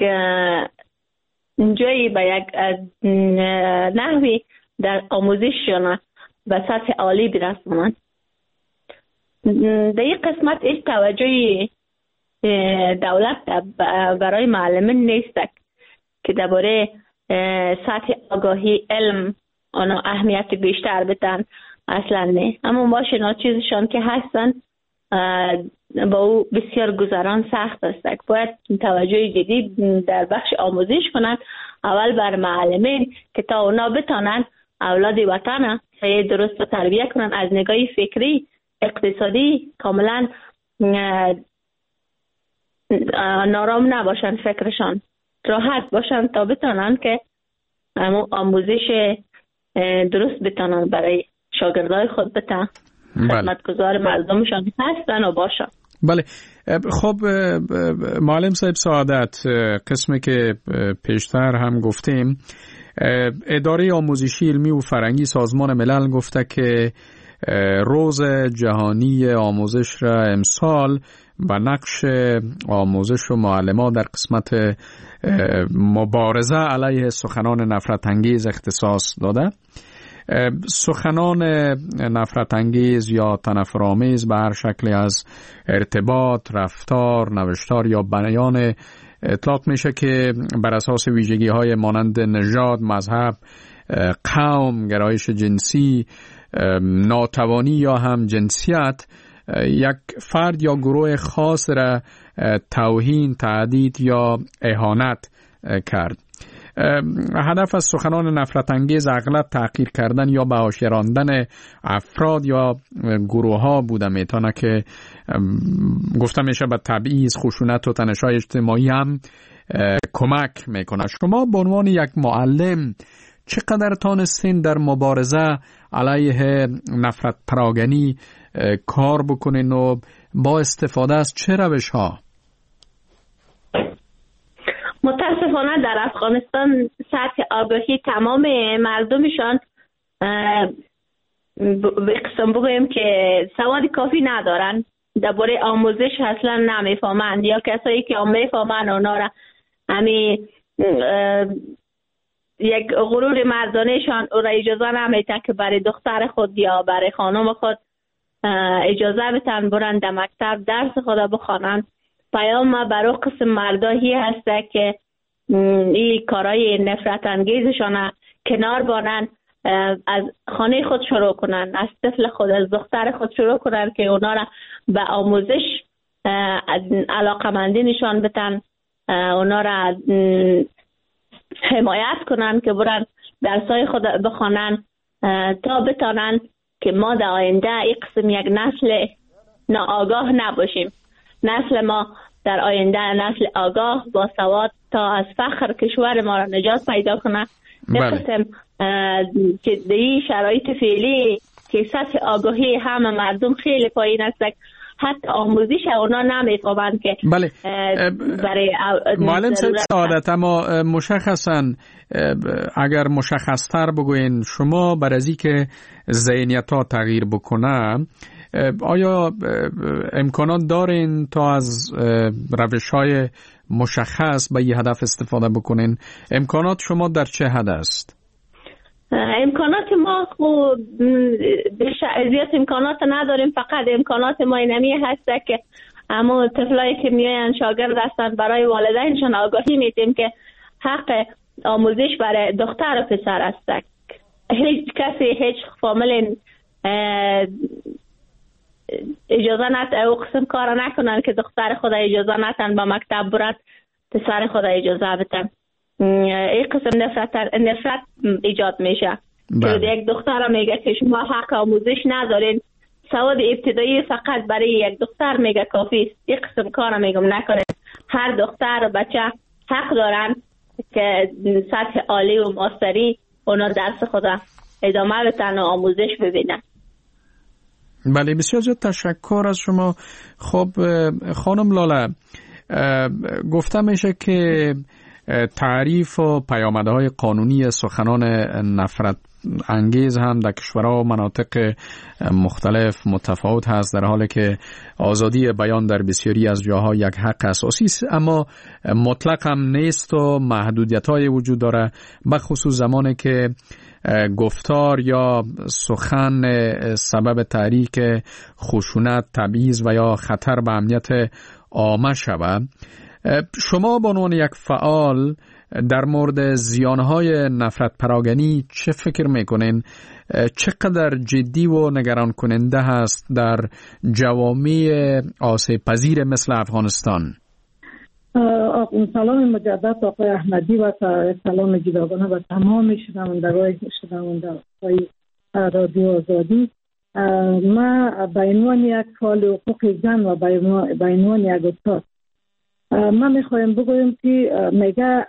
جایی به یک نحوی در آموزششان به سطح عالی برسونن. در این قسمت هیچ توجهی دولت برای معلمین نیست که درباره سطح آگاهی علم آنها اهمیت بیشتر بدن. اصلا نه، اما ما شناچیزشان که هستن با او بسیار گذران سخت است. باید توجه جدی در بخش آموزش کنند، اول بر معلمین که تا اونا بتانند اولاد وطن درست تربیت کنند، از نگاه فکری اقتصادی کاملا نارام نباشند، فکرشان راحت باشند تا بتانند که آموزش درست بتانند برای شاگردای خود بتن خدمتگزار مردمشان هستن و باشن. بله. خب معلم صاحب سعادت، قسمی که پیشتر هم گفتیم، اداره آموزشی علمی و فرهنگی سازمان ملل گفته که روز جهانی آموزش را امسال به نقش آموزش و معلمان در قسمت مبارزه علیه سخنان نفرت انگیز اختصاص داده. سخنان نفرت انگیز یا تنفرآمیز به هر شکلی از ارتباط، رفتار، نوشتار یا بیان اطلاق میشه که بر اساس ویژگی های مانند نژاد، مذهب، قوم، گرایش جنسی، ناتوانی یا هم جنسیت یک فرد یا گروه خاص را توهین، تهدید یا اهانت کرد. هدف از سخنان نفرت انگیز اغلب تحقیر کردن یا به حاشیه راندن افراد یا گروه ها بوده میتونه که گفته میشه به تبعیض، خشونت و تنش‌های اجتماعی هم کمک میکنه. شما به عنوان یک معلم چقدر تانستین در مبارزه علیه نفرت پراگنی کار بکنین و با استفاده از چه روش ها؟ متاسفانه در افغانستان سطح آگاهی تمام مردمشان به قسم بگویم که سواد کافی ندارن، درباره آموزش اصلا نمیفهمند، یا کسایی که میفهمند اونا را همین یک غرور مردانهشان او را اجازه نمیتن که برای دختر خود یا برای خانم خود اجازه بتن برن در مکتب درس خود بخوانن. پیام ما برای قسم مردایی هسته که این کارهای نفرت انگیزشان کنار بانن، از خانه خود شروع کنن، از طفل خود، از دختر خود شروع کنن که اونا را به آموزش علاقمندی نشان بدن، اونا را حمایت کنن که برن درسای خود بخوانن تا بتانن که ما در آینده این قسم یک نسل ناآگاه نباشیم. نسل ما در آینده نسل آگاه با سواد تا از فخر کشور ما را نجات پیدا کنه. یک قسم که در این شرایط فعلی که سطح آگاهی همه مردم خیلی پایین است، حتی آموزش اونا نمیفهمند که بله. برای معلم سعادت، اما مشخصا اگر مشخصتر بگوین شما بر از اینکه ذهنیت ها تغییر بکنه، آیا امکانات دارین تا از روش های مشخص به یه هدف استفاده بکنین؟ امکانات شما در چه حد است؟ امکانات ما خوب زیاد امکانات نداریم، فقط امکانات ما اینمی هسته که اما طفلایی که میاین شاگرد هستن برای والدینشان آگاهی میدیم که حق آموزش برای دختر و پسر است. هیچ کسی هیچ فامیل اجازه نت او قسم کار نکنن که دختر خود اجازه نتن با مکتب برد، پسر خود اجازه بدن. این قسم نفرت نفرت ایجاد میشه که یک دختر میگه که شما حق آموزش ندارین، سواد ابتدایی فقط برای یک دختر میگه کافی است. این قسم کار میگم نکنید. هر دختر و بچه حق دارن که سطح عالی و ماستری اونا درس خود ادامه بدن و آموزش ببینن. بله، بسیار زیاد تشکر از شما. خب خانم لاله، گفته میشه که تعریف و پیامدهای قانونی سخنان نفرت انگیز هم در کشورها و مناطق مختلف متفاوت هست، در حالی که آزادی بیان در بسیاری از جاها یک حق اساسی است، اما مطلق هم نیست و محدودیت‌های وجود داره، بخصوص زمانی که گفتار یا سخن سبب تحریک خشونت، تبعیض و یا خطر به امنیت عامه شود. شما به عنوان یک فعال در مورد زیانهای نفرت پراگنی چه فکر میکنین؟ چقدر جدی و نگران کننده هست در جوامع آسیب پذیر مثل افغانستان؟ سلام مجدد آقای احمدی و سلام جداگانه و تمام شنوندگان شنوندگان رادیو آزادی. ما به عنوان یک فعال حقوق زن و به عنوان یک استاد ما میخوایم بگویم که میگه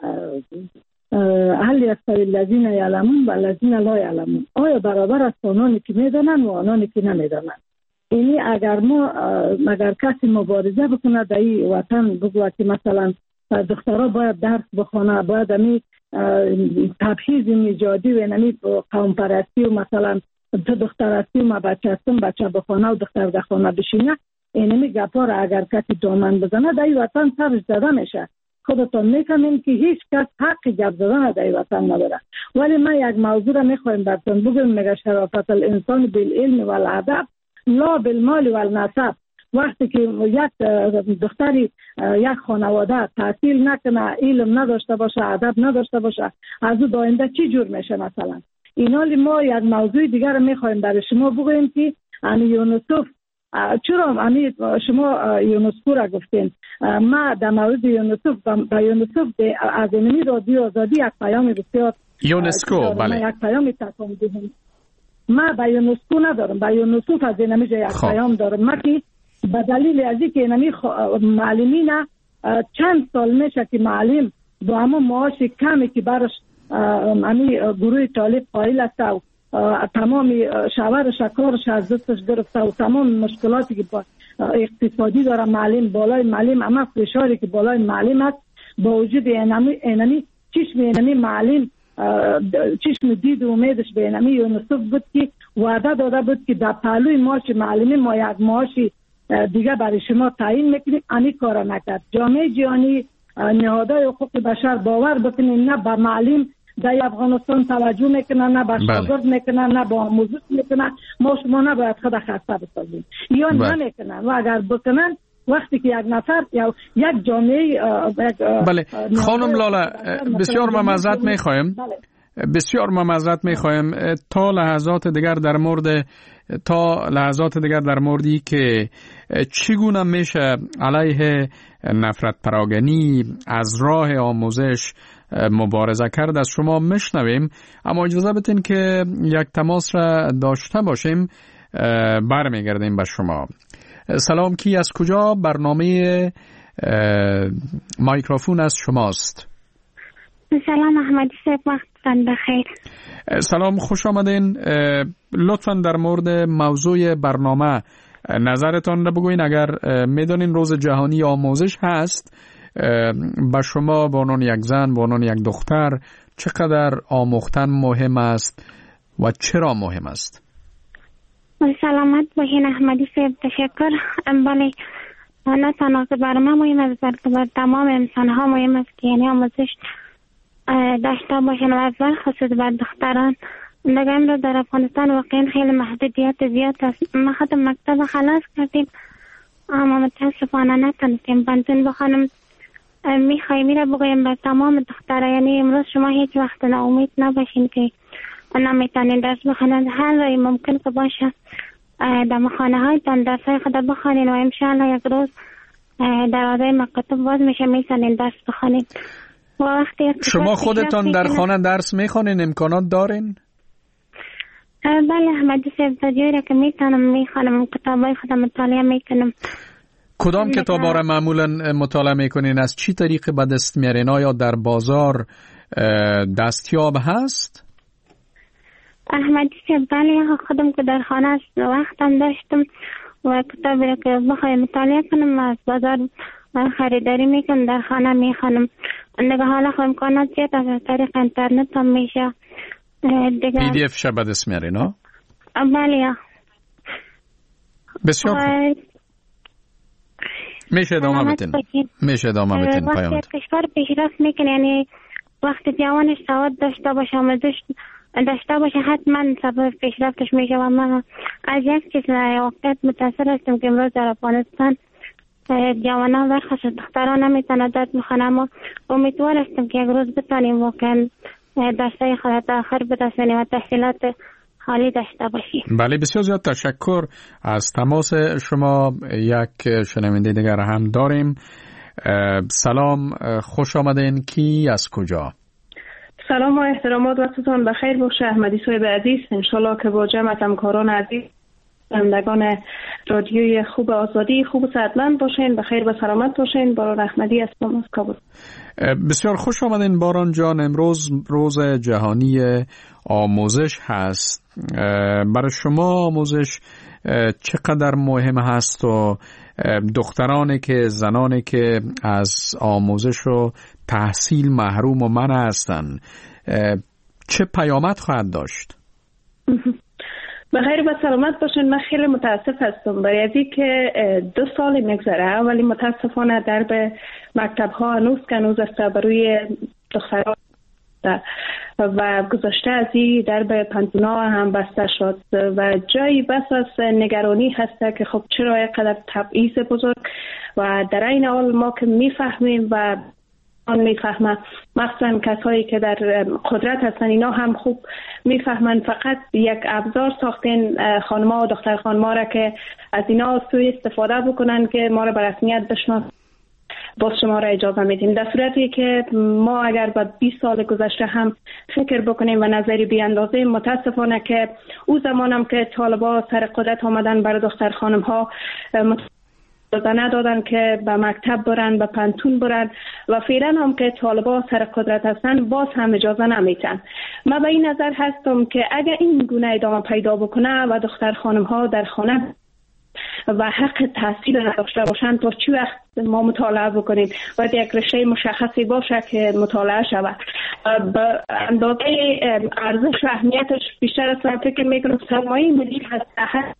هل یستوی الذین یعلمون و الذین لا یعلمون، آیا برابر است آنانی که میدانند و آنانی که نمیدانند؟ یعنی اگر ما اگر کسی مبارزه بکنه در این وطن بگوید که مثلا دخترها باید درس بخونه، باید امی تبعیض نژادی و امی قوم پرستی و مثلا تو دختر هستی و ما بچه هستم بچه بخونه و دختر در خانه بشینه، اینمی گپا را اگر کسی دامن بزنه در این وطن سرش زده میشه. خودتون میکنیم که هیچ کس حق گپ زدن در این وطن نداره. ولی ما یک موضوع را میخوایم براتون بگم، میگه شرافت الانسان بالعلم والادب لا بالمال والنسب. وقتی که یک دختری یک خانواده تحصیل نکنه، علم نداشته باشه، ادب نداشته باشه، از او داینده چی جور میشه؟ مثلا اینالی ما یک موضوع دیگر میخوایم برای شما بگوییم که امی یونسوف، چرا امی شما یونسکو را گفتین؟ ما در مورد یونسوف با یونسوف از اینمی رادیو آزادی یک پیام بسیار یونسکو بله یک پیام تکام دهیم. ما با یونسکو ندارم، با یونسوف از اینمی جا یک پیام دارم. ما که به دلیل از اینکه اینمی معلمین چند سال میشه که معلم با همون معاش کمی که برش امی گروه طالب قائل است و تمام شاورش کارش از دستش گرفته و تمام مشکلاتی که با اقتصادی داره معلم، بالای معلم اما فشاری که بالای معلم است، با وجود اینمی اینمی چشم اینمی معلم چشم دید و امیدش به اینمی یونسوف بود که وعده داده بود که در پهلوی معاش معلمی ما یک معاشی دیگه برای شما تعیین میکنیم. امی کار نکرد. جامعه جهانی، نهادهای حقوق بشر باور بکنین نه به معلم در افغانستان توجه میکنن، نه به شاگرد میکنن، نه به آموزش میکنن. ما شما نباید خود خسته بسازیم یا نمیکنن، و اگر بکنن وقتی که یک نفر یا یک جامعه بله خانم لاله بسیار معذرت میخوایم بسیار معذرت میخوایم تا لحظات دیگر در مورد تا لحظات دیگر در موردی که چگونه میشه علیه نفرت پراگنی از راه آموزش مبارزه کرد از شما میشنویم، اما اجازه بدین که یک تماس را داشته باشیم. برمیگردیم به شما. سلام، کی از کجا؟ برنامه مایکروفون از شماست. سلام احمدی صاحب، وقتتان بخیر. سلام، خوش آمدین. لطفاً در مورد موضوع برنامه نظرتان را بگوین. اگر میدونین روز جهانی آموزش هست، به شما به عنوان یک زن، به عنوان یک دختر چقدر آموختن مهم است و چرا مهم است؟ سلامت باشین احمدی صاحب، تشکر. بله، نه تنها که برای من مهم است بلکه بر تمام انسان ها مهم است که یعنی آموزش داشته باشن و از خصوص بر دختران. دیگه امروز در افغانستان واقعا خیلی محدودیت زیاد است. ما خود مکتب خلاص کردیم اما متاسفانه نتونستیم پانتون بخوانم. میخوایم میره بگویم به تمام دخترها، یعنی امروز شما هیچ وقت ناامید نباشین که نمیتونین درس بخوانند. هر رای ممکن که باشه در خانه هایتان درس های خود بخوانین و انشاءالله یک روز دروازه مکتب باز میشه میتونین درس بخوانین. شما خودتان در خانه درس میخوانین؟ امکانات دارین؟ بله احمدی صاحب، تا جایی که میتونم میخوانم، کتابای خودم مطالعه میکنم. کدام کتابا را معمولا مطالعه میکنین؟ از چی طریق به دست میارین؟ آیا در بازار دستیاب هست؟ احمدی صاحب بله، خودم که در خانه است وقتم داشتم و کتابی را که بخوایم مطالعه کنم از بازار خریداری میکنم، در خانه میخوانم. دیگه حالا خو امکانات زیاد از طریق اینترنت هم میشه. پی دی اف شب دست میارین ها؟ بله. بسیار خوب. میشه ادامه بدین. میشه ادامه بدین. وقتی کشور پیشرفت میکنه، یعنی وقتی جوانش سواد داشته باشه، آموزش داشته باشه، حتما سبب پیشرفتش میشه. و من از یک چیز واقعیت متاثر هستم که امروز در افغانستان جوانان برخصوص دختران نمیتونه درس بخونه، اما امیدوار هستم که یک روز بتانیم واقعا درسای خود تا آخر برسونیم و تحصیلات عالی داشته باشیم. بله، بسیار زیاد تشکر از تماس شما. یک شنونده دیگر هم داریم. سلام، خوش آمدین. کی از کجا؟ سلام و احترامات، وقتتان بخیر باشه احمدی صاحب عزیز. انشالله که با جمع همکاران عزیز شنوندگان رادیوی خوب آزادی خوب و صحتمند باشین، بخیر و سلامت باشین. باران احمدی هستم از کابل. بسیار خوش آمدین باران جان. امروز روز جهانی آموزش هست. برای شما آموزش چقدر مهم هست و دخترانی که زنانی که از آموزش و تحصیل محروم و منع هستن چه پیامد خواهد داشت؟ بخیر و سلامت باشین. من خیلی متاسف هستم برای ازی که دو سال میگذره، ولی متاسفانه در به مکتب ها هنوز که هنوز است بروی دختران و گذاشته ازی در به پنتونا هم بسته شد و جایی بس از نگرانی هسته که خب چرا اینقدر تبعیض بزرگ و در این حال ما که میفهمیم و آن میفهمن، مخصوصا کسایی که در قدرت هستن اینا هم خوب میفهمن، فقط یک ابزار ساختین خانما و دختر خانما را که از اینا سوی استفاده بکنن که ما را به رسمیت بشناسن. باز شما را اجازه میدیم در صورتی که ما اگر با بیست سال گذشته هم فکر بکنیم و نظری بیاندازیم، متاسفانه که او زمانم که طالبا سر قدرت آمدن برای دختر خانم ها اجازه ندادن که به مکتب برن، به پنتون برن و فعلا هم که طالبا سر قدرت هستن باز هم اجازه نمیتن. من به این نظر هستم که اگر این گونه ادامه پیدا بکنه و دختر خانم ها در خانه و حق تحصیل نداشته باشن، تا چی وقت ما مطالعه بکنیم؟ باید یک رشته مشخصی باشه که مطالعه شود. به اندازه ارزش و اهمیتش بیشتر از فکر میکنم سرمایه ملی هست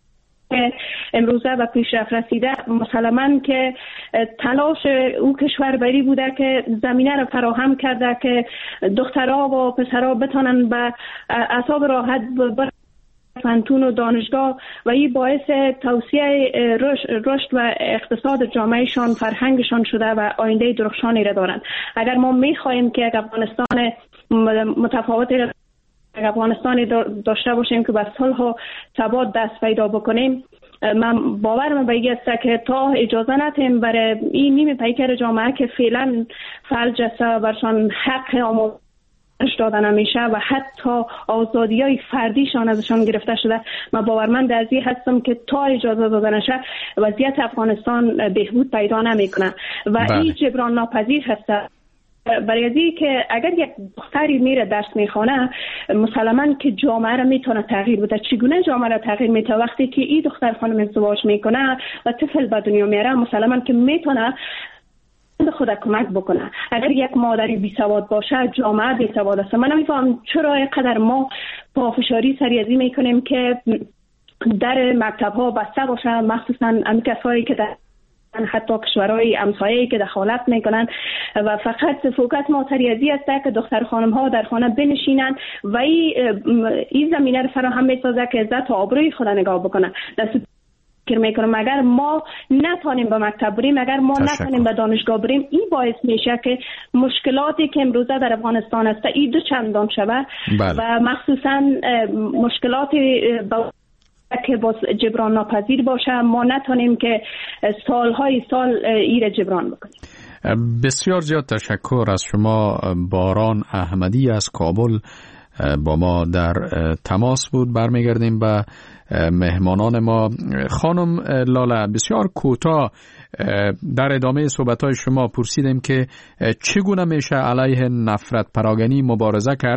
امروزه و پیشرفت رسیده مسلماً که تلاش او کشوربری بوده که زمینه را فراهم کرده که دخترها و پسرها بتانن به اعصاب راحت فنتون و دانشگاه و این باعث توسعه رشد و اقتصاد جامعهشان، فرهنگشان شده و آینده درخشانی را دارند. اگر ما میخواهیم که افغانستان متفاوت افغانستانی داشته باشیم که به صلح و ثبات دست پیدا بکنیم، من باورم به این است که تا اجازه ندیم برای این نیمه پیکر جامعه که فعلا فلج است برشان حق آموزش داده نمیشه و حتی آزادی‌های فردیشان ازشان گرفته شده، من باورمند از این هستم که تا اجازه داده نشه وضعیت افغانستان بهبود پیدا نمیکنه و بله. این جبران ناپذیر هست. برای ازی که اگر یک دختری میره درس میخونه مسلماً که جامعه را میتونه تغییر بده. چگونه جامعه را تغییر میده؟ وقتی که این دختر خانم ازدواج میکنه و طفل به دنیا میاره مسلماً که میتونه خود کمک بکنه. اگر یک مادری بی سواد باشه جامعه بی سواد است. من نمیفهم چرا اینقدر ما پافشاری سریازی میکنیم که در مکتب ها بسته باشه، مخصوصا اون کسایی که در حتی کشورهای همسایه‌ای که دخالت میکنن و فقط فوکس ما سریازی است که دختر خانم ها در خانه بنشینن و این زمینه رو فراهم میسازه که عزت و آبروی خود نگاه بکنن. فکر میکنم اگر ما نتونیم به مکتب بریم، اگر ما تشکر. نتونیم به دانشگاه بریم، این باعث میشه که مشکلاتی که امروزه در افغانستان است این دو چندان شود بله. و مخصوصا مشکلاتی با که باز جبران ناپذیر باشه، ما نتونیم که سالهای سال ایره جبران بکنیم. بسیار زیاد تشکر از شما. باران احمدی از کابل با ما در تماس بود. برمیگردیم به مهمانان ما. خانم لاله، بسیار کوتاه در ادامه صحبت‌های شما پرسیدیم که چگونه میشه علیه نفرت پراگنی مبارزه کرد.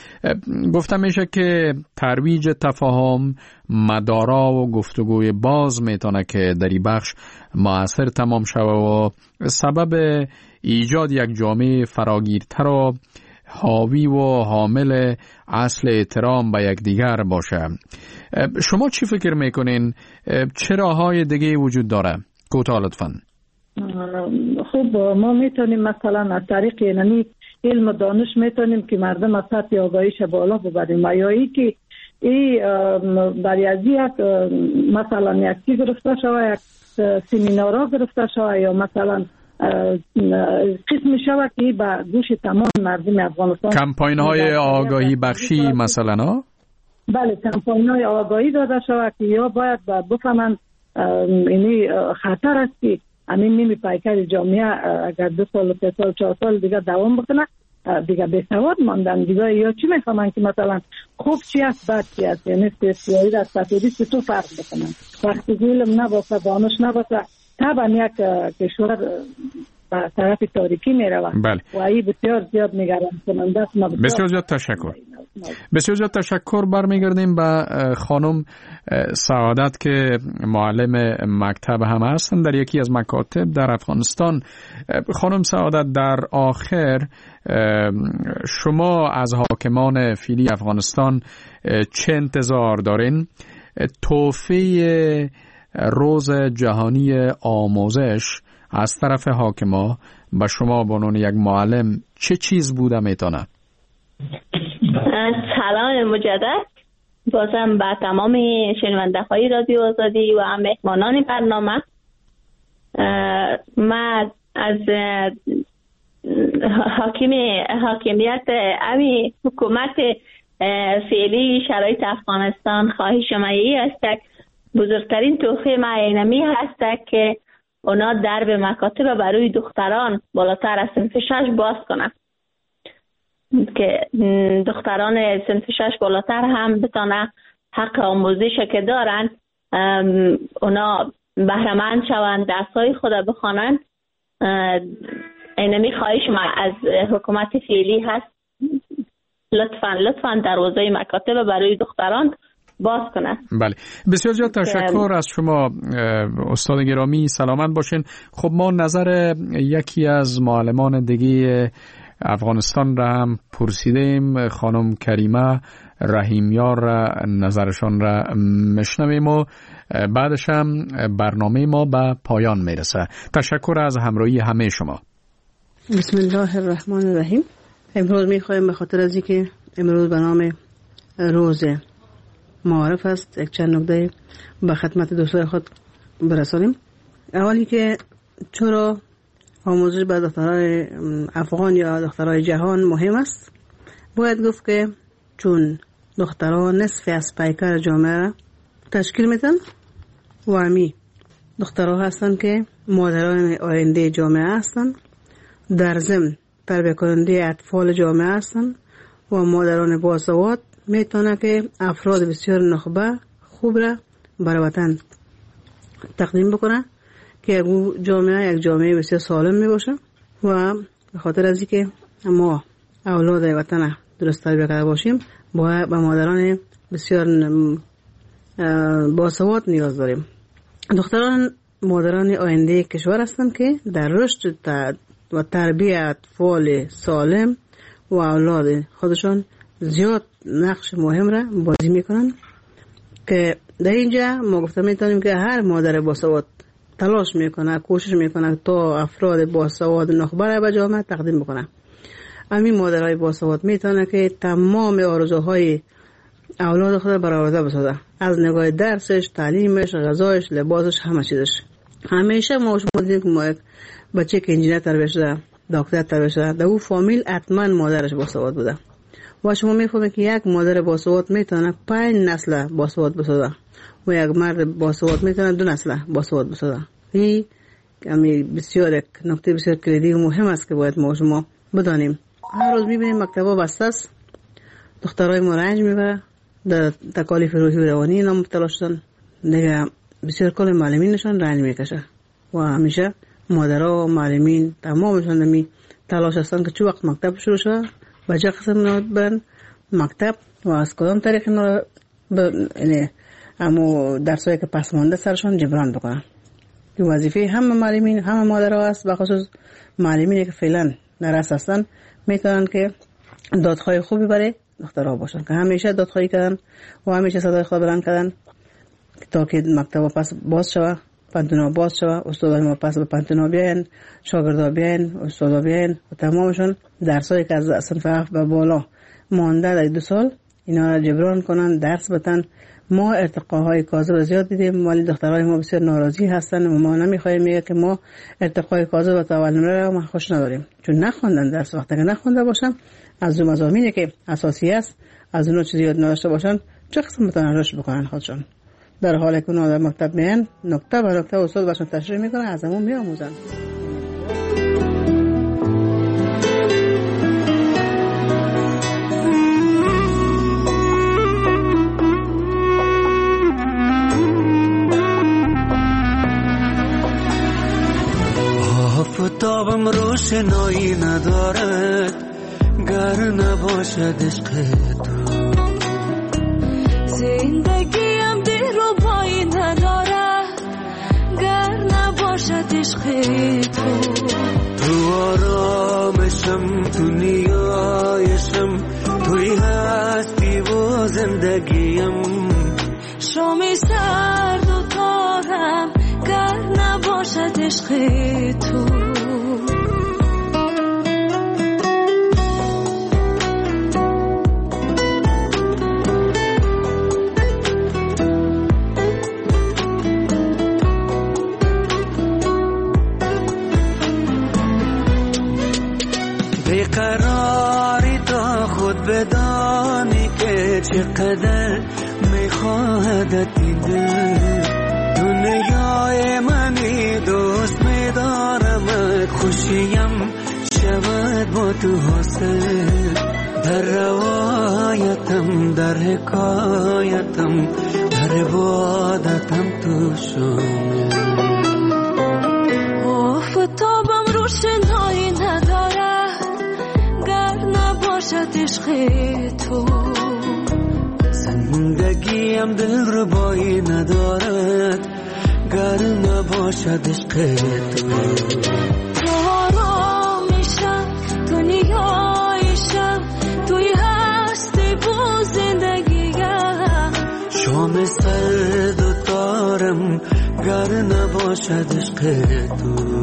گفتم میشه که ترویج تفاهم، مدارا و گفتگوی باز میتونه که در این بخش مؤثر تمام شود و سبب ایجاد یک جامعه فراگیرتر و حاوی و حامل اصل احترام به یکدیگر باشه. شما چی فکر میکنین؟ چه راههای دیگه وجود داره؟ کوتاه لطفاً. خب ما میتونیم مثلا از طریق یعنی علم و دانش میتونیم که مردم از سطح آگاهیش بالا ببریم و یا ای که ای برای ازیت مثلا یک چیز گرفته شود، یک سمینارها گرفته شود یا مثلا قسم شود که به گوش تمام مردم افغانستان کمپاین های آگاهی بخشی مثلا ها؟ بله، کمپاین های آگاهی داده شود که یا باید بفهمند اینی خطر است که همین نیمی پیکر جامعه اگر دو سال سه سال چهار سال دیگه دوام بکنه دیگه بسواد ماندن دیگه، یا چی میفهمن که مثلا خوب چی است بد چی است، یعنی سیاسی از تفریدی تو فرق بکنن. وقتی علم نباشه، دانش نباشه، طبعا یک کشور به طرف تاریکی میروه بله. و این بسیار زیاد نگران کننده است. بسیار زیاد تشکر. بسیار زیاد تشکر. برمیگردیم به خانم سعادت که معلم مکتب هم هستن در یکی از مکاتب در افغانستان. خانم سعادت، در آخر شما از حاکمان فعلی افغانستان چه انتظار دارین؟ تحفه روز جهانی آموزش از طرف حاکما به شما به عنوان یک معلم چه چیز بوده میتونه؟ سلام مجدد بازم به تمام شنونده های رادیو آزادی و هم مهمانان برنامه. من از حاکم حاکمیت امی حکومت فعلی شرایط افغانستان خواهش شمایی است. بزرگترین تحفه معینمی هست که اونا درب مکاتب برای دختران بالاتر از صنف شش باز کنن که دختران صنف شش بالاتر هم بتانه حق آموزش که دارن اونا بهره‌مند شوند، درسای خود بخوانند. اینمی خواهش من از حکومت فعلی هست لطفاً لطفاً دروازه مکاتب برای دختران باز کنه. بله، بسیار زیاد تشکر از شما استاد گرامی. سلامت باشین. خب ما نظر یکی از معلمان دیگه افغانستان را هم پرسیدیم، خانم کریمه رحیمیار را نظرشان را میشنویم و بعدش هم برنامه ما به پایان میرسه. تشکر از همراهی همه شما. بسم الله الرحمن الرحیم. امروز میخوایم به خاطر از اینکه امروز به نام روز معارف است یک چند نکته به خدمت دوستای خود برسانیم. اولی که چرا آموزش به دخترای افغان یا دخترای جهان مهم است، باید گفت که چون دختران نصف از پیکر جامعه را تشکیل میدن و همی دخترها هستند که مادران آینده جامعه هستند، در ضمن تربیت کننده اطفال جامعه هستند و مادران باسواد میتونه که افراد بسیار نخبه خوب را برای وطن تقدیم بکنه که یک جامعه یک جامعه بسیار سالم می باشه و به خاطر از اینکه ما اولاد وطن درست تربیت کرده باشیم باید به مادران بسیار باسواد نیاز داریم. دختران مادران آینده کشور هستند که در رشد و تربیت اطفال سالم و اولاد خودشان زیاد نقش مهم را بازی میکنن که در اینجا ما گفته میتونیم که هر مادر باسواد تلاش میکنه، کوشش میکنه تا افراد باسواد نخبه را به جامعه تقدیم بکنه. همین مادرای باسواد میتونه که تمام آرزوهای اولاد خود برآورده بسازه، از نگاه درسش، تعلیمش، غذایش، لباسش، همه چیزش. همیشه ما شما دیدیم که ما یک بچه که انجینیر تربیت شده، دکتر تربیت شده، در اون فامیل حتما مادرش باسواد بوده و شما میفهمید که یک مادر باسواد میتونه پنج نسل باسواد بسازه و یک مرد باسواد میتونه دو نسل باسواد بسازه. این کمی بسیار یک نکته بسیار کلیدی و مهم است که باید ما شما بدانیم. هر روز میبینیم مکتبا بسته است، دخترای ما رنج میبره، در تکالیف روحی و روانی اینا مبتلا شدن، دیگه بسیار کل معلمینشان رنج میکشه و همیشه مادرها و معلمین تمامشان نمی تلاش هستن که چه وقت مکتب شروع شده به چه قسم برن مکتب و از کدام طریق اینا یعنی همو درسایی که پس مانده سرشان جبران بکنن. که وظیفه همه معلمین همه مادرها است، بخصوص معلمینی که فعلا در رأس هستن میتونن که دادخواهی خوبی برای دخترها باشن که همیشه دادخواهی کردن و همیشه صدای خود بلند کردن تا که مکتب پس باز شود، پانتونا باز شود، استادای ما پس به پانتونا بیاین، شاگردا بیاین، استادا بیاین و تمامشون درسایی که از صنف هفت به بالا مانده در دو سال اینا را جبران کنن، درس بدن. ما ارتقاهای کاذب زیاد دیدیم ولی دخترای ما بسیار ناراضی هستن و ما نمیخوایم میگه که ما ارتقای کاذب و تولد را ما خوش نداریم، چون نخوندن درس. وقتی که نخونده باشن از اون مضامینی که اساسی است از اون چیزی یاد نداشته باشن چه قسم میتونن رشد بکنن خودشون، در حالی که اونها در مکتب میان نکته به نکته استاد باشون تشریح میکنن، از همون میآموزن. آفتابم روشنایی ندارد گر نباشد عشق تو، زندگیم دلربایی ندارد گر نباشد عشق تو. تو آرامشم، تو نیایشم، توی هستی و زندگیم. شامی سرد و تارم گر نباشد عشق تو. بیقراری تا خود بدانی که چقدر میخواهد این دل. دنیای منی دوست میدارم، خوشیم شود با تو حاصل. در روایتم، در حکایتم، در عبادتم تو شامل. آفتابم روشنایی نداره گر نباشد عشق تو. زندگیم دلربایی ندارد گر نباشد عشق تو. تو آرامیشم، تو نیایشم، توی هستی با زندگی. شام سرد و تارم گر نباشد عشق تو.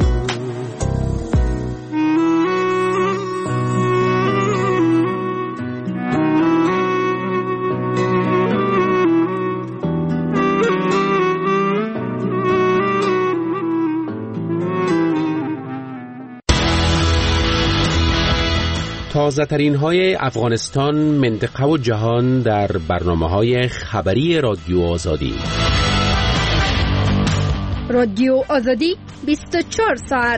تازه ترین های افغانستان، منطقه و جهان در برنامه های خبری رادیو آزادی. رادیو آزادی بیست و چهار ساعت.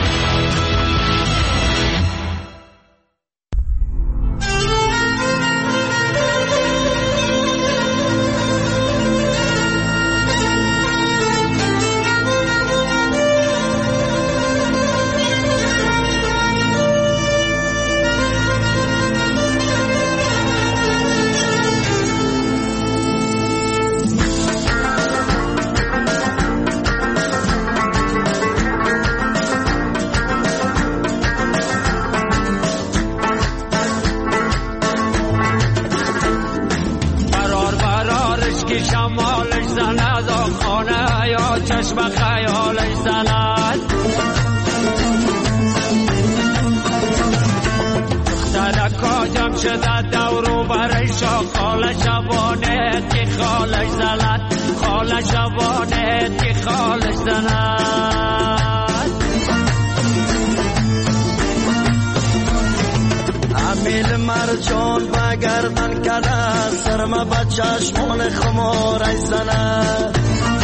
مرجان بگردن کده سرما با چشمان خمار ای زند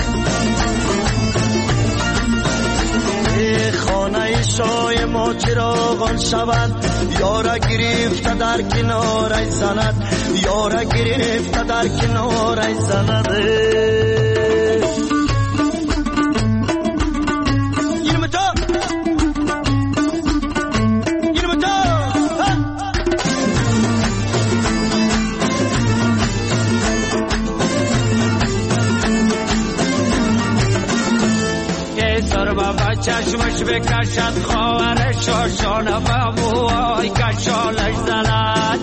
ای خانه شای ما چراغان شود یارا گرفته در کنار ای زند یارا گرفته در کنار ای زند چشمش بکشد خواهر شاشانه و موهای کشالش زند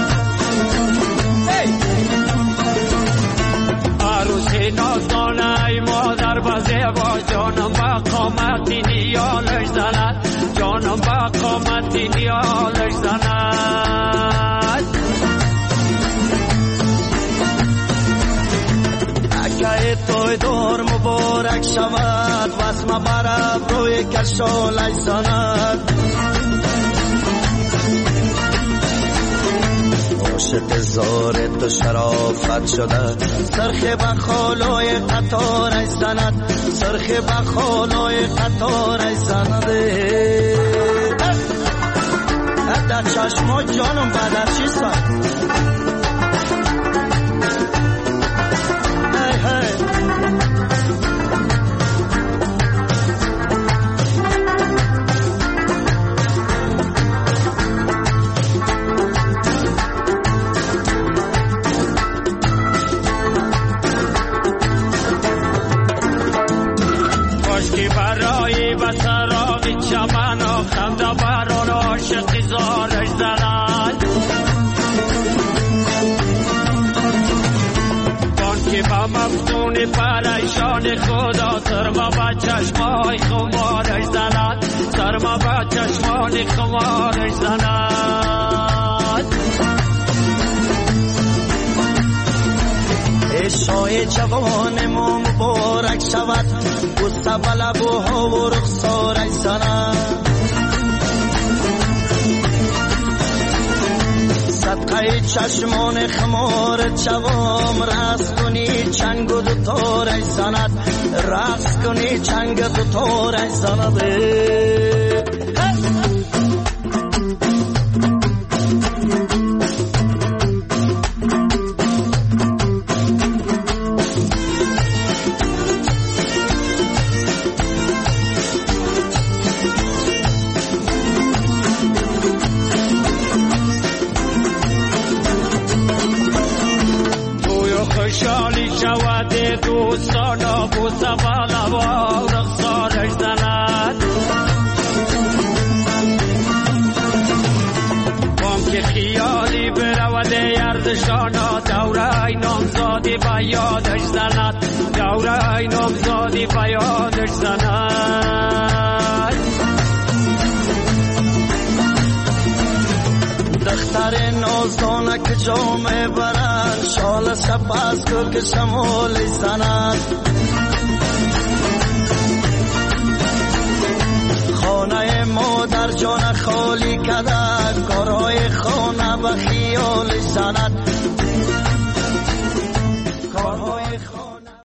عروسی نازدانه ای مادر بزه با جانم با قامتی نیالش زند جانم با قامتی نیالش زند اکه توی دور مبارک شود واسم برب روی کشالش زند عاشق زار تو شرافت شده سرخ بخالای قطارش زند سرخ بخالای قطارش زند در چشما جانم بدر چی سد مفتون پریشان خدا سرما با چشمای خمارش زند سرما با چشمان خمارش زند عشای جوان ما مبارک شود بوسه به لبوها و رخسارش زند صدقه چشمان خمار جوام رقص کنی چنگ و دوتارش زند رقص کنی چنگ دوتارش زند دوستانا بوسه بالا و رخسارش زند بام که خیالی برود یرد نازشانا دوره نامزادی به یادش زند دوره نامزادی به یادش زند دختر نازدانه که جامه برن شال سپس گل که شمال زند